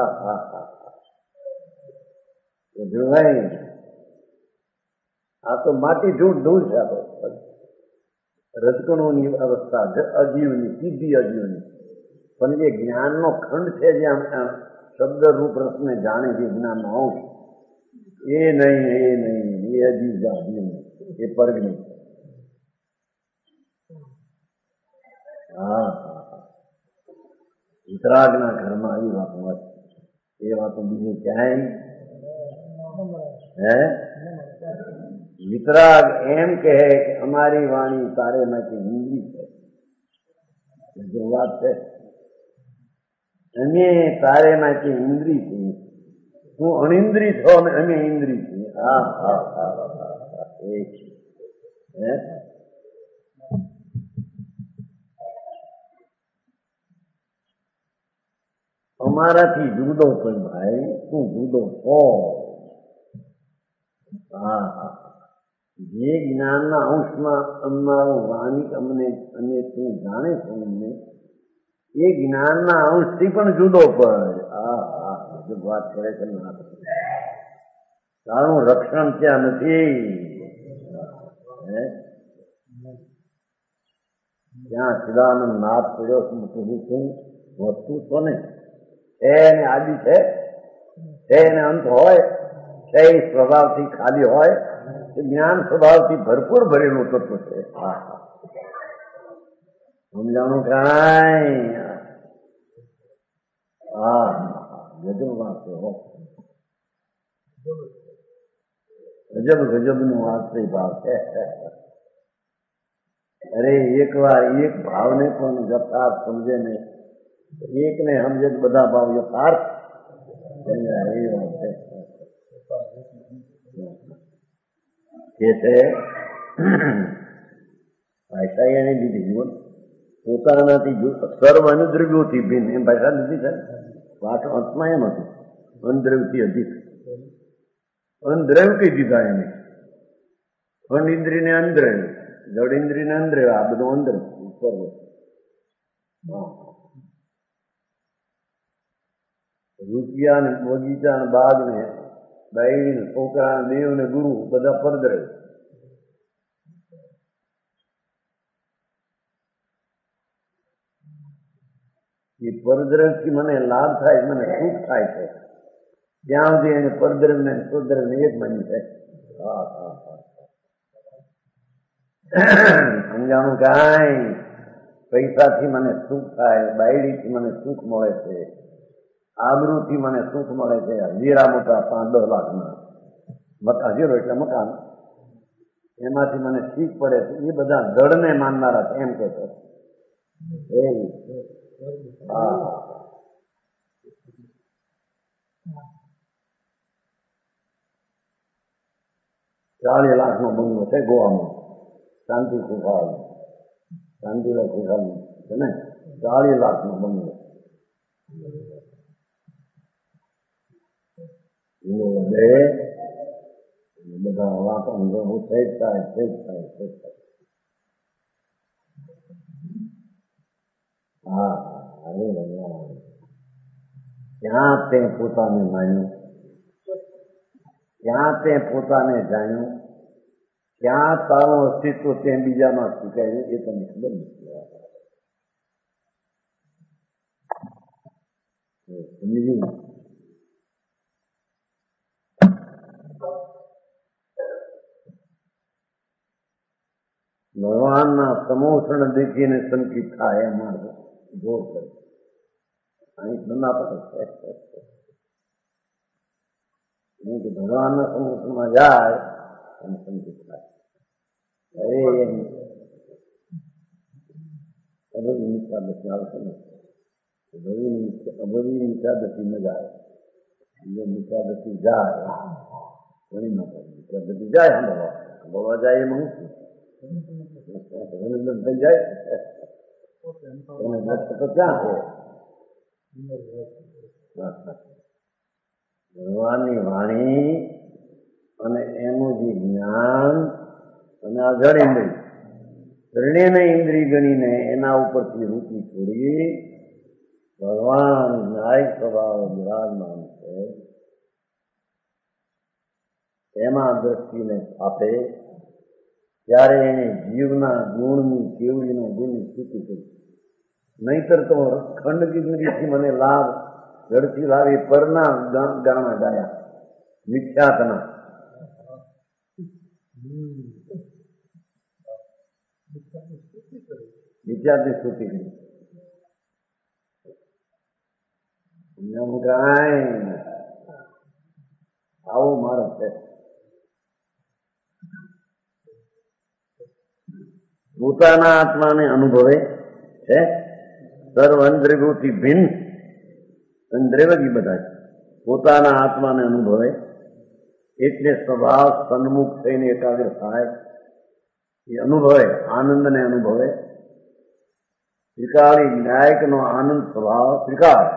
જોવાય આ તો માટી ધૂળ ધૂળ છે આ તો રજકણોની અવસ્થા અજીવની સીધી અજીવની પણ જે જ્ઞાનનો ખંડ છે જ્યાં શબ્દ રૂપ રસને જાણે જે જ્ઞાનનો અંશ એ નહીં એ અજીવ અજીવ એ પરગની હા વિતરાગના ઘરમાં આવી વાતો વાત એ વાતો બીજી ક્યાંય હે વિતરાગ એમ કહે કે અમારી વાણી તારે માંથી હિન્દી છે જો વાત છે અમે તારેમાંથી ઇન્દ્રી છીએ, તું અનિન્દ્રી છો અને અમે ઇન્દ્રી છીએ. હા હા હા હા એ છે. અમારાથી જુદો પણ ભાઈ તું જુદો છો. હા હા જે જ્ઞાનના અંશમાં અમારું વાણી અમને અને તું જાણે છો અમને એ જ્ઞાનના અંશથી પણ જુદો પડે. હા હા હજુ વાત કરે છે તારું રક્ષણ ત્યાં નથી. ત્યાં સદાનંદ નાથ પડ્યો છું વસ્તુ છો ને એને આદિ છે એને અંત હોય છે સ્વભાવથી ખાલી હોય જ્ઞાન સ્વભાવથી ભરપૂર ભરેલું તત્વ છે. હા હા સમજાણું કાંઈ. હા ગજબ વાત છે. ગજબ ગજબ નું વાસ્તવિક ભાવ છે. અરે એક વાર એક ભાવને પણ યથાર્થ સમજે ને એકને સમજે બધા ભાવ યથાર્થ સમજાય એ વાત છે. કે ભાષા એને લીધી જુઓ પોતાનાથી સર્વ અનુદ્રવ્યોથી ભિન્ન એમ ભાષા લીધી છે. વાત અંતમાં એમ હતું અનદ્રવ્યથી અધિક અનદ્રવ્ય કહી દીધા એને. ખંડ ઇન્દ્રિયને અનદ્રવ્ય, જડ ઇન્દ્રિયને અનદ્રવ્ય, આ બધું અંદર ઉપર રૂપિયા ને બગીચા ને બાગ ને બાઈ છોકરા દેવ ને ગુરુ બધા પરદ્રવ્ય. એ પરદ્રવ્યથી મને લાભ થાય મને સુખ થાય છે ત્યાં સુધી એને પરદ્રવ્ય ને સ્વદ્રવ્ય ને એક માન્યું છે. હા હા હા સમજાણું કાંઈ. પૈસાથી મને સુખ થાય, બાયડીથી મને સુખ મળે છે, આબરૂથી મને સુખ મળે છે. હીરા મોટા 5-10 લાખના મકાન, હીરો એટલે મકાન, એમાંથી મને ઠીક પડે છે. એ બધા જડને માનનારા એમ કે છે. હા 40 લાખનો બંગલો છે ગોવામાં, શાંતિ ખુશાલ, શાંતિલાલ ખુશાલ છે ને, 40 લાખનો બંગલો. બધા વાતો થઈ થાય. હા અરે ભગવાન ક્યાં તે પોતાને માન્યું, ક્યાં તે પોતાને જાણ્યું, ક્યાં તારું અસ્તિત્વ તે બીજામાં સ્વીકાર્યું એ તમને ખબર નથી. સમજી ભગવાનના સમોષણ દેખીને સંકિત થાય એમાં જોર કરે. અહીં ભગવાનના સમોષણમાં જાય અને સંકિત થાય. અરે અભવી નિશાદશી આવશે ને, અભવી નિશાદશી ન જાય. નિશાદશી જાય ઘણી માતા નિશાદશી જાય સાંભળવા જાય એમાં શું થઈ જાય તો ક્યાં છે. ભગવાનની વાણી અને એનું જે જ્ઞાન અને આ જડ ઇન્દ્રિય ત્રણેયને ઇન્દ્રિય ગણીને એના ઉપરથી રૂચિ છોડી ભગવાન ન્યાય સ્વભાવ વિરાજમાન છે એમાં દ્રષ્ટિને આપે ત્યારે એને જીવના ગુણની કેવડીના ગુણની સ્થિતિ કરી. નહીતર તો ખંડ ઇન્દ્રિયથી મને લાભ ઝડપી લાવી પરના ગાણા ગાયા મિથ્યાતના. મિથ્યાતની સ્તુતિ કરી. કાંઈ આવો માણસ છે. પોતાના આત્માને અનુભવે છે સર્વ ઇન્દ્રિયોથી ભિન્ન ઇન્દ્રિયજી બધા પોતાના આત્માને અનુભવે એટલે સ્વભાવ સન્મુખ થઈને એકાગ્ર થાય એ અનુભવે, આનંદને અનુભવે. ત્રિકાળી ન્યાયકનો આનંદ સ્વભાવ ત્રિકાળ,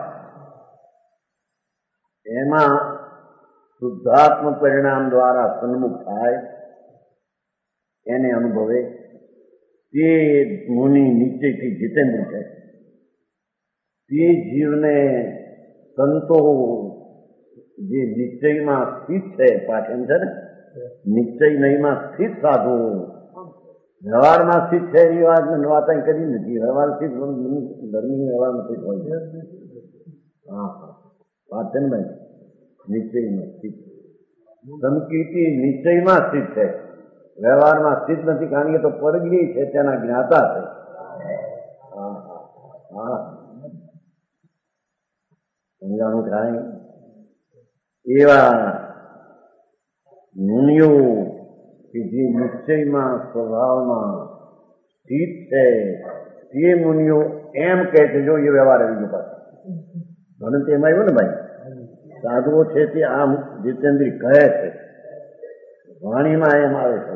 એમાં શુદ્ધાત્મ પરિણામ દ્વારા સન્મુખ થાય એને અનુભવે. તે મુનિ નિશ્ચયથી જીતેન્દ્ર છે. તે જીવને સંતો જે નિશ્ચયમાં સ્થિત છે, પાઠન છે ને, નિશ્ચય નહીંમાં સ્થિત સાધુ, વ્યવહારમાં સ્થિત છે એ વાત અહીં કરી નથી. વ્યવહાર સ્થિત ધર્મી વ્યવહાર નથી હોય. હા વાત છે ને ભાઈ, નિશ્ચયમાં સ્થિત સંકીર્તિ નિશ્ચયમાં સ્થિત છે, વ્યવહારમાં સ્થિત નથી. કારણ કે તો પરગી છે, તેના જ્ઞાતા છે. સમજાણું થાય. એવા મુનિઓ કે જે નિશ્ચયમાં સ્વભાવમાં સ્થિત છે તે મુનિઓ એમ કહે છે, જો એ વ્યવહાર આવી ગયો પાછો ઘણું તેમાં આવ્યું ને ભાઈ. સાધુઓ છે તે આમ જીતેન્દ્રી કહે છે, વાણીમાં એમ આવે છે.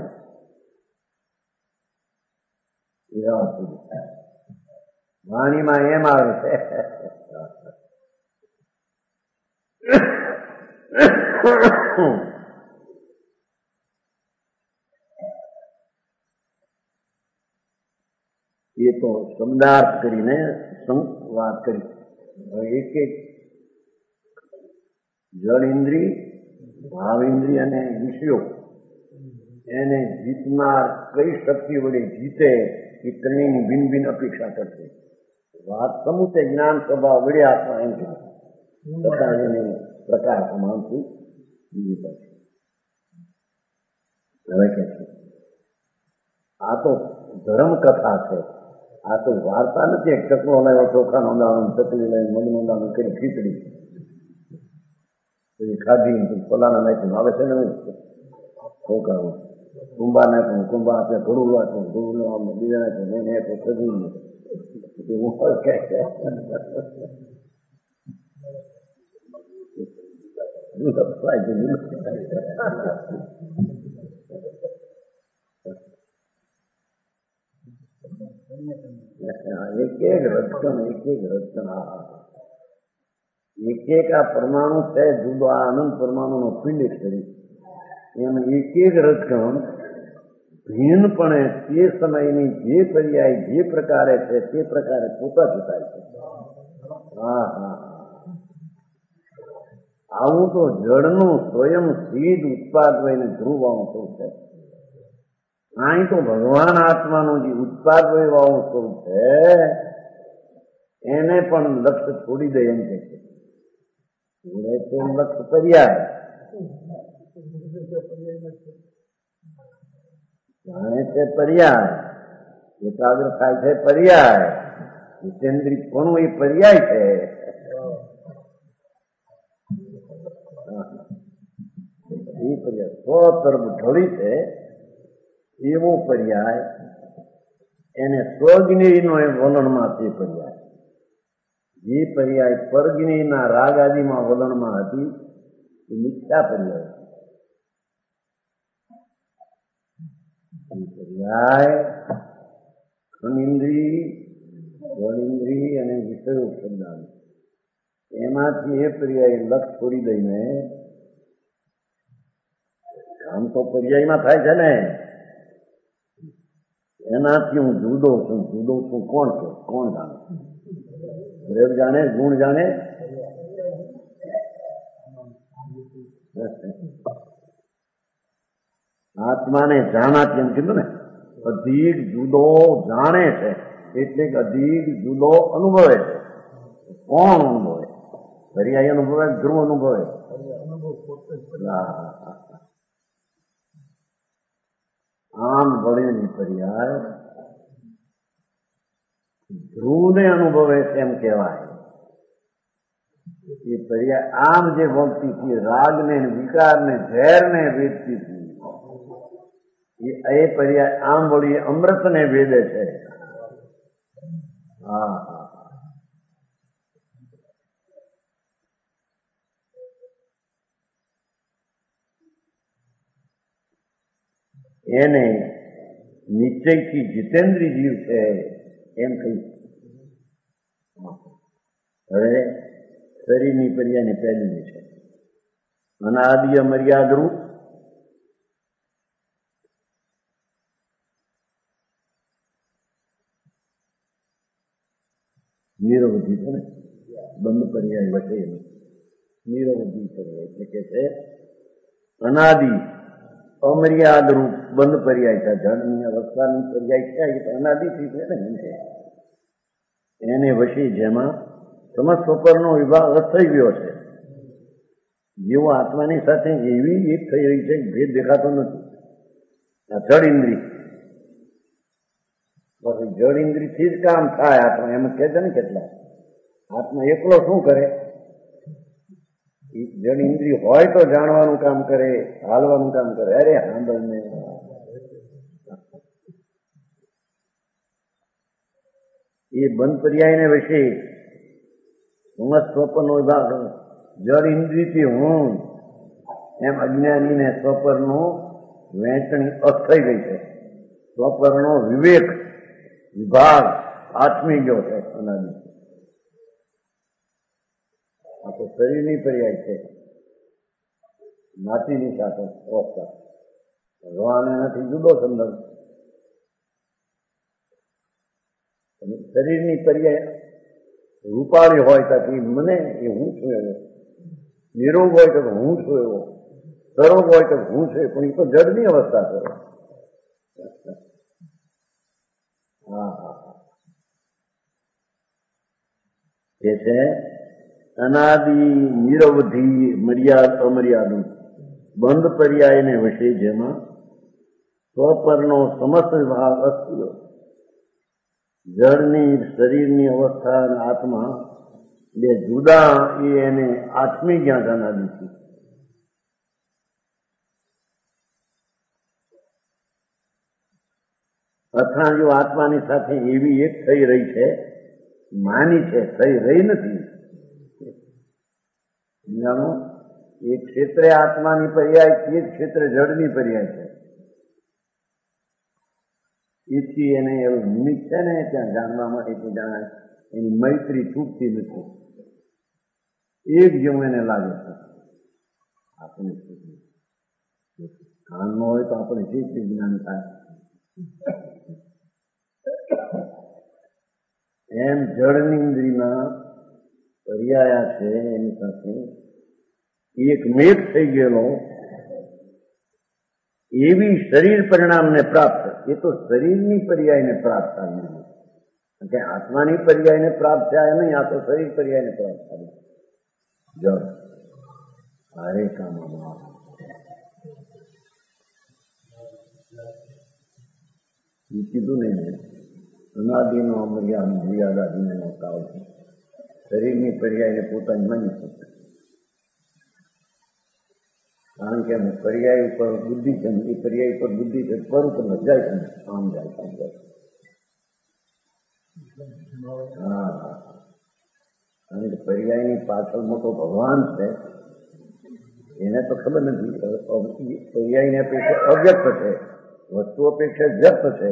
વાણીમાં એમ આવે છે. એ તો શબ્દાર્થ કરીને વાત કરી. એક એક જળ ઇન્દ્રિય, ભાવ ઇન્દ્રિય અને વિષયો એને જીતનાર કઈ શક્તિ વડે જીતે એ ત્રણેયની ભિન્ન ભિન્ન અપેક્ષા કરશે. વાત સમૂહ જ્ઞાન સ્વભાવ વડે આત્મા એમ કે પ્રકાર તમામથી બીજી પાસે. હવે કે છે આ તો ધર્મ કથા છે, આ તો વાર્તા નથી. એક ચકલો લાવ્યો, ચોખા નોંધાણું, ચકલી લઈને મગ નોંધાણું કરી ખીચડી પછી ખાધી, પલાના નાખ્યું આવે છે ને ચોખા, કુંભા નાખ્યું, કુંભા આપણે ઘડું નાખ્યું, ઘડું બીજા નાખ્યું, મેં નાખ્યું, ખજૂર એક એક રચકણ એક એક આ પરમાણુ છે જુદો. આ અનંત પરમાણુ નો પિંડ શરીર, એમ એક એક રચકણ ભિન્નપણે તે સમયની જે પર્યાય જે પ્રકારે છે તે પ્રકારે પોતાથી થાય છે. હા હા, આવું તો જળનું સ્વયં સીધ ઉત્પાદ વહીને ધ્રુવવાનું સ્વરૂપ છે. અહીં તો ભગવાન આત્માનું જે ઉત્પાદ વહીવાનું સ્વરૂપ છે એને પણ લક્ષ્ય છોડી દે એમ કે છે. છોડે છે લક્ષ્ય પર્યાય, જાણે છે પર્યાય, એકાગ્ર થાય છે પર્યાય, જીતેન્દ્રિય પણ એ પર્યાય છે. એ પર્યાય સ્વતર્મ ઢળી છે એવો પર્યાય, એને સ્વજ્ઞેયનો એ વલણમાં તે પર્યાય. જે પર્યાય પરજ્ઞેયના રાગ આદિમાં વલણમાં હતી એ મિથ્યા પર્યાય. પર્યાય ખનિન્દ્રિય, જળઇન્દ્રિય અને વિષયો શબ્દાંત, એમાંથી એ પર્યાય લક્ષ છોડી દઈને, આમ તો પર્યાયમાં થાય છે ને, એનાથી હું જુદો છું. જુદો છું કોણ છે? કોણ જાણે? દ્રવ્ય જાણે, ગુણ જાણે. આત્માને જાણાથી એમ કીધું ને, અધિક જુદો જાણે છે એટલે અધિક જુદો અનુભવે છે. કોણ અનુભવે? પર્યાય અનુભવે, ધ્રુવ અનુભવે. આમ વળેલી પર્યાય ધ્રુવને અનુભવે એમ કહેવાય. એ પર્યાય આમ જે ભક્તિ થી રાગને, વિકારને, ઝેરને વેચતી હતી, એ પર્યાય આમ વળી અમૃતને વેદે છે. હા હા, એને નિશ્ચયથી જીતેન્દ્રી જીવ છે એમ કહી. હવે શરીરની પર્યાયને પહેલી છે અનાદિ મર્યાદરૂપ નિરવધિ છે ને, બંધ પર્યાય વચ્ચે નિરવધિ પર્યાય એટલે કે છે અનાદિ અમર્યાદ રૂપ બંધ પર્યાય છે. જળની અવસ્થાની પર્યાય છે એ તો અનાદિથી છે ને, એને વશી જેમાં સમસ્ત ઉપરનો વિભાગ થઈ ગયો છે. જેવો આત્માની સાથે એવી એક થઈ રહી છે ભેદ દેખાતો નથી. આ જળ ઇન્દ્રિય જળ ઇન્દ્રિયથી જ કામ થાય. આત્મા એમ કહે છે ને કેટલા આત્મા એકલો શું કરે? જળ ઇન્દ્રિય હોય તો જાણવાનું કામ કરે, હાલવાનું કામ કરે. અરે સાંભળને, એ બંધ પર્યાયને વિશે સમસ્ત સ્વપનનો વિભાગ જળ ઇન્દ્રિયથી હું એમ અજ્ઞાનીને સ્વપરનું વહેંચણી થઈ ગઈ છે. સ્વપરનો વિવેક વિભાગ આત્મી ગયો છે અનાદિ. આ તો શરીરની પર્યાય છે, નાતીની સાથે અવસ્થા. ભગવાન એનાથી જુદો સંદર્ભ. શરીરની પર્યાય રૂપાળી હોય ત્યાંથી મને એ હું છું એવો, નિરોગ હોય તો હું છું એવો, સરોગ હોય તો હું છું, પણ એ તો જડની અવસ્થા છે. એ છે અનાદિ નિરવધિ મર્યાદ અમર્યાદુ બંધ પર્યાયને વશે જેમાં સ્વપરનો સમસ્ત વિભાગ અસ્તિત્વ જળની શરીરની અવસ્થા અને આત્મા બે જુદા એ એને આત્મી જ્ઞાન અનાદિથી. અથાણ જો આત્માની સાથે એવી એક થઈ રહી છે, માની છે, થઈ રહી નથી. જાણો એક ક્ષેત્રે આત્માની પર્યાય, એક ક્ષેત્રે જળની પર્યાય છે. એથી એને એવું નિમિત્ત છે ને ત્યાં જાણવા માટે જાણે એની મૈત્રી છૂટતી નથી. એક જેવું એને લાગે છે. આપણે કાન ન હોય તો આપણે જે જ્ઞાન થાય એમ જળની ઇન્દ્રિયમાં પર્યાયા છે એની સાથે એક મેઘ થઈ ગયેલો એવી શરીર પરિણામને પ્રાપ્ત. એ તો શરીરની પર્યાયને પ્રાપ્ત થાય, આત્માની પર્યાયને પ્રાપ્ત થાય નહીં. આ તો શરીર પર્યાયને પ્રાપ્ત થાય. જળ હરે કામ કીધું નહીં. અનાદિનો મર્યાદાદિનો કાળ છે. શરીરની પર્યાયને પોતાની માની શકે, કારણ કે પર્યાય ઉપર બુદ્ધિ છે, એ પર્યાય ઉપર બુદ્ધિ છે, પર ઉપર જાય છે, આમ જાય કામ જાય. હા, કારણ કે પર્યાયની પાછળ મોટો ભગવાન છે, એને તો ખબર નથી. પર્યાયની અપેક્ષા અવ્યક્ત છે, વસ્તુ અપેક્ષા વ્યક્ત છે.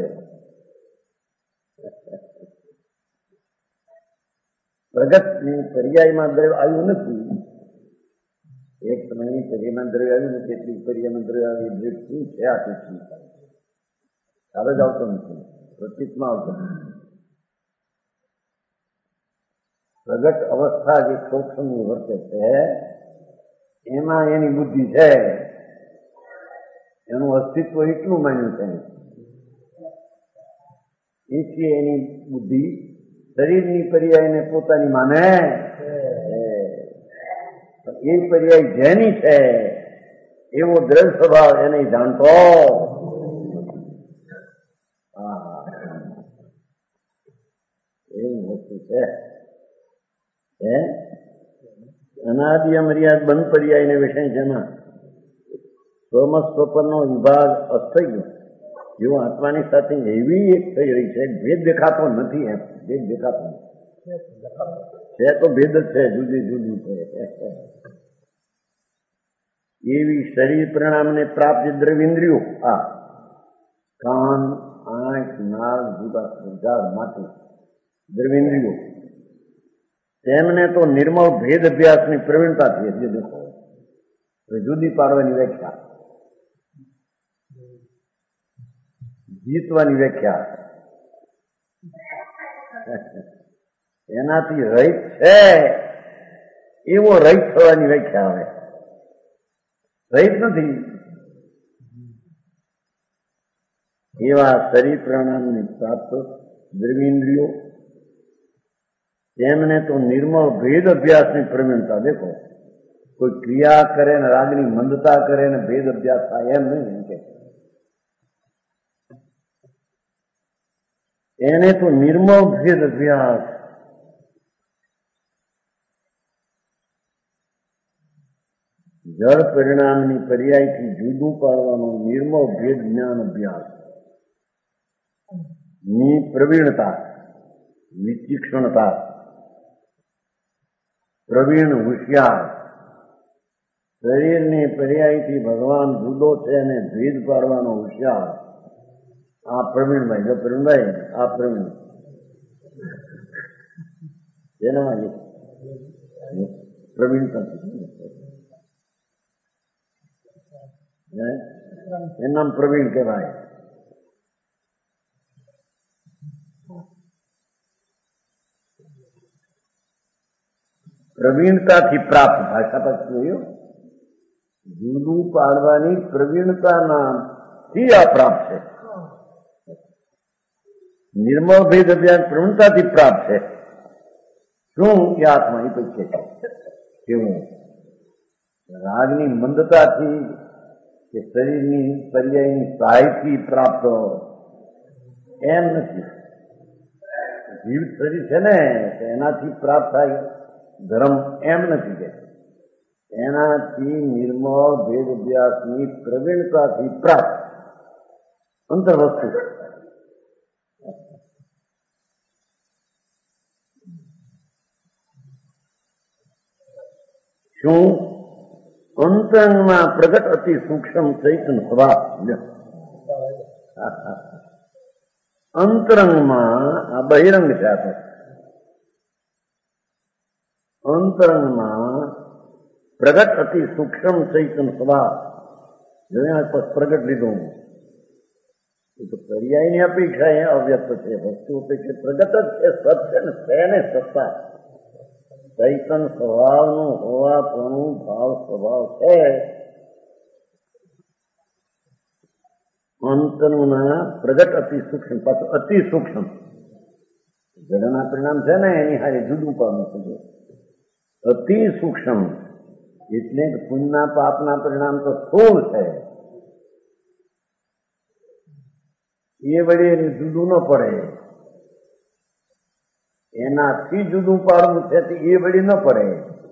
પ્રગટની પર્યાયમાં દ્રવ્ય આવ્યું નથી. એક સમયની પર્યાયમાં દ્રવ્ય આવ્યું નથી, એટલી પર્યાયમાં દ્રવ્ય આવી શું છે આ પૃથ્વી ખ્યાલ જ આવતો નથી, પ્રતીકમાં આવતો નથી. પ્રગટ અવસ્થા જે સૂક્ષ્મની વર્તે છે એમાં એની બુદ્ધિ છે, એનું અસ્તિત્વ એટલું માન્યું છે. એથી એની બુદ્ધિ શરીરની પર્યાયને પોતાની માને. એ પર્યાય જેની છે એવો દ્રઢ સ્વભાવ એને જાણતો. એવું વસ્તુ છે. અનાદિ મર્યાદ બંધ પર્યાયને વિષય જેમાં સ્વમત સ્વપનનો વિભાગ અસ્થઈ ગયો, જેવો આત્માની સાથે એવી એક થઈ રહી છે, ભેદ દેખાતો નથી. એમ ભેદ દેખાતો છે તો ભેદ જ છે, જુદી જુદી છે. એવી શરીર પરિણામને પ્રાપ્ત દ્રવ્યેન્દ્રિયો કાન, આંખ, નાક, જુદા ઝાડ, માટી, દ્રવિન્દ્રિયો, તેમને તો નિર્મળ ભેદ અભ્યાસની પ્રવીણતાથી હજી દેખો જુદી પાડવાની વ્યાખ્યા, જીતવાની વ્યાખ્યા, એનાથી રહિત છે એવો રહિત થવાની વ્યાખ્યા આવે. રહિત નથી એવા શરીર પ્રાણાયામની પ્રાપ્ત દ્રવ્યેન્દ્રિયો, તેમને તો નિર્મળ ભેદ અભ્યાસની પ્રવીણતા. દેખો કોઈ ક્રિયા કરે ને રાગની મંદતા કરે ને ભેદ અભ્યાસ થાય એમ નહીં. એમ કે એને તો નિર્મળ ભેદ અભ્યાસ, જળ પરિણામની પર્યાયથી જુદું પાડવાનો નિર્મળ ભેદ જ્ઞાન અભ્યાસ ની પ્રવીણતા, વિચિક્ષણતા, પ્રવીણ હોશિયાર, શરીરની પર્યાયથી ભગવાન જુદો છે અને ભેદ પાડવાનો હોશિયાર. આ પ્રવીણભાઈ, જો પ્રવીણભાઈ, આ પ્રવીણ એનામાં પ્રવીણતા એનું નામ પ્રવીણ કહેવાય. પ્રવીણતાથી પ્રાપ્ત, ભાષા પર જોયું, જુદું પાડવાની પ્રવીણતાથી આ પ્રાપ્ત છે. નિર્મળ ભેદ અભ્યાસ પ્રવીણતાથી પ્રાપ્ત છે. શું કે આત્મા એ પછી છે કેવું રાગની મંદતાથી કે શરીરની પર્યાયની સહાયથી પ્રાપ્ત એમ નથી. જીવ શરીર છે ને એનાથી પ્રાપ્ત થાય ધર્મ એમ નથી કે એનાથી નિર્મળ ભેદ અભ્યાસની પ્રવીણતાથી પ્રાપ્ત અંતર્વસ્તુ. શું અંતરંગમાં પ્રગટ અતિ સૂક્ષ્મ ચૈતન સ્વભાવ. અંતરંગમાં આ બહિરંગ છે. આ તો અંતરંગમાં પ્રગટ અતિ સૂક્ષ્મ ચૈતન સ્વભાવ. જોયા પ્રગટ લીધું એ તો પર્યાયની અપેક્ષા એ અવ્યક્ત છે. વસ્તુ અપેક્ષા પ્રગટ જ છે, સત્ય ને તેને સત્તા ચૈતન સ્વભાવનું હોવાપણું ભાવ સ્વભાવ છે. અંતરના પ્રગટ અતિ સૂક્ષ્મ, પાછું અતિ સૂક્ષ્મ જડના પરિણામ છે ને એની હારે જુદું પાડવું છે. અતિ સૂક્ષ્મ એટલે પુણ્યના પાપના પરિણામ તો સ્થૂળ છે. એ વડે એનું જુદું ન પડે, એનાથી જુદું પાડવું છે એ વળી ન પડે.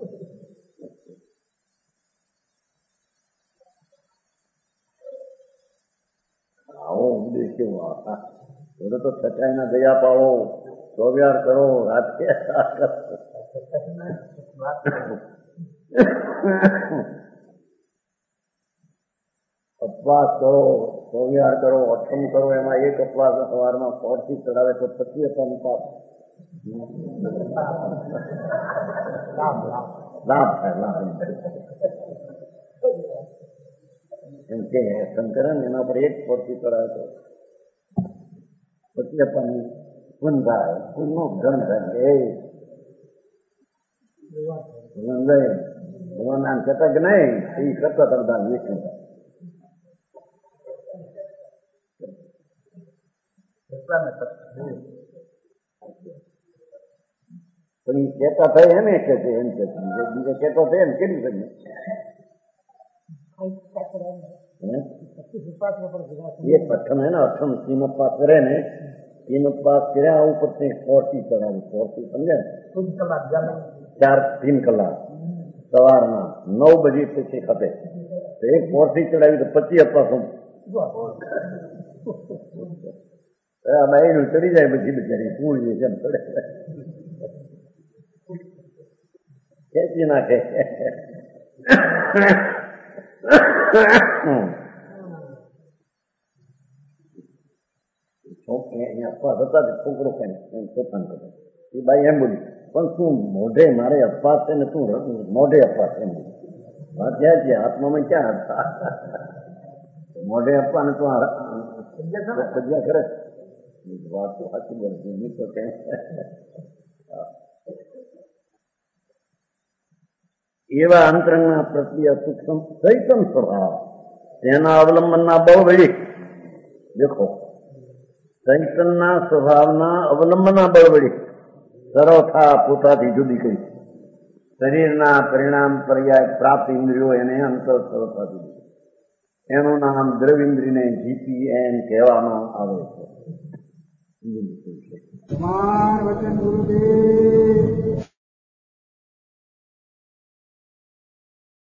આવો ઉપદેશ કેવો બોલો તો છટાઈના ગયા પાડો, સોવ્યાર કરો, રાતે અપવાસ કરો, સોવ્યાર કરો, અઠમ કરો. એમાં એક અપવાસ સવારમાં 100 થી ચડાવે તો 25 પાપ લાભ થાય. લાભ એમ કે શંકરન એના પર 1 પરથી ચડાવે તો 25 પુન થાય, પુનનો ધન થાય. ભગવાન આમ કહેતા કે નહીં એ કરતા કરતા વિષ્ણુ પણ એ કહેતા થાય એમ કે છે, એમ કે બીજા કહેતો થાય એમ કેવી શકે? એ પ્રથમ હે ને અઠમ કિંમત પાસ કરે ને, કિંમત પાસ કર્યા ઉપર 40 ચડાવી. 40 સમજે 3 કલાક સવારના 9 બજે પછી ખપે તો 40 ચડાવી તો 25 અપાસ બાયનું ચડી જાય. પછી બિચારી પૂરી જેમ ચડે ખેંચી નાખે. અપવાસ હતા તે છોકરો કઈ પોતાને કરે એ બાઈ એમ બોલી પણ શું મોઢે મારે અપવાસ છે ને શું મોઢે અપવાસ એમ બોલી વાત ક્યાં છે આત્મામાં ક્યાં હતા મોઢે આપવાને તો સજ્જા કરે વાત તો સાચી બોલી તો કે એવા અંતરંગના પ્રત્યે સૂક્ષ્મ ચૈતન સ્વભાવ તેના અવલંબનના બહુ વળી દેખો ચૈતનના સ્વભાવના અવલંબનના બળ વળી સર્વથા પોતાથી જુદી કરી શરીરના પરિણામ પર્યાય પ્રાપ્ત ઇન્દ્રિયો એને અંતર સર્વથા જુદી એનું નામ દ્રવિન્દ્રિયને જીપી એમ કહેવામાં આવે છે. વચન ગુરુદેવ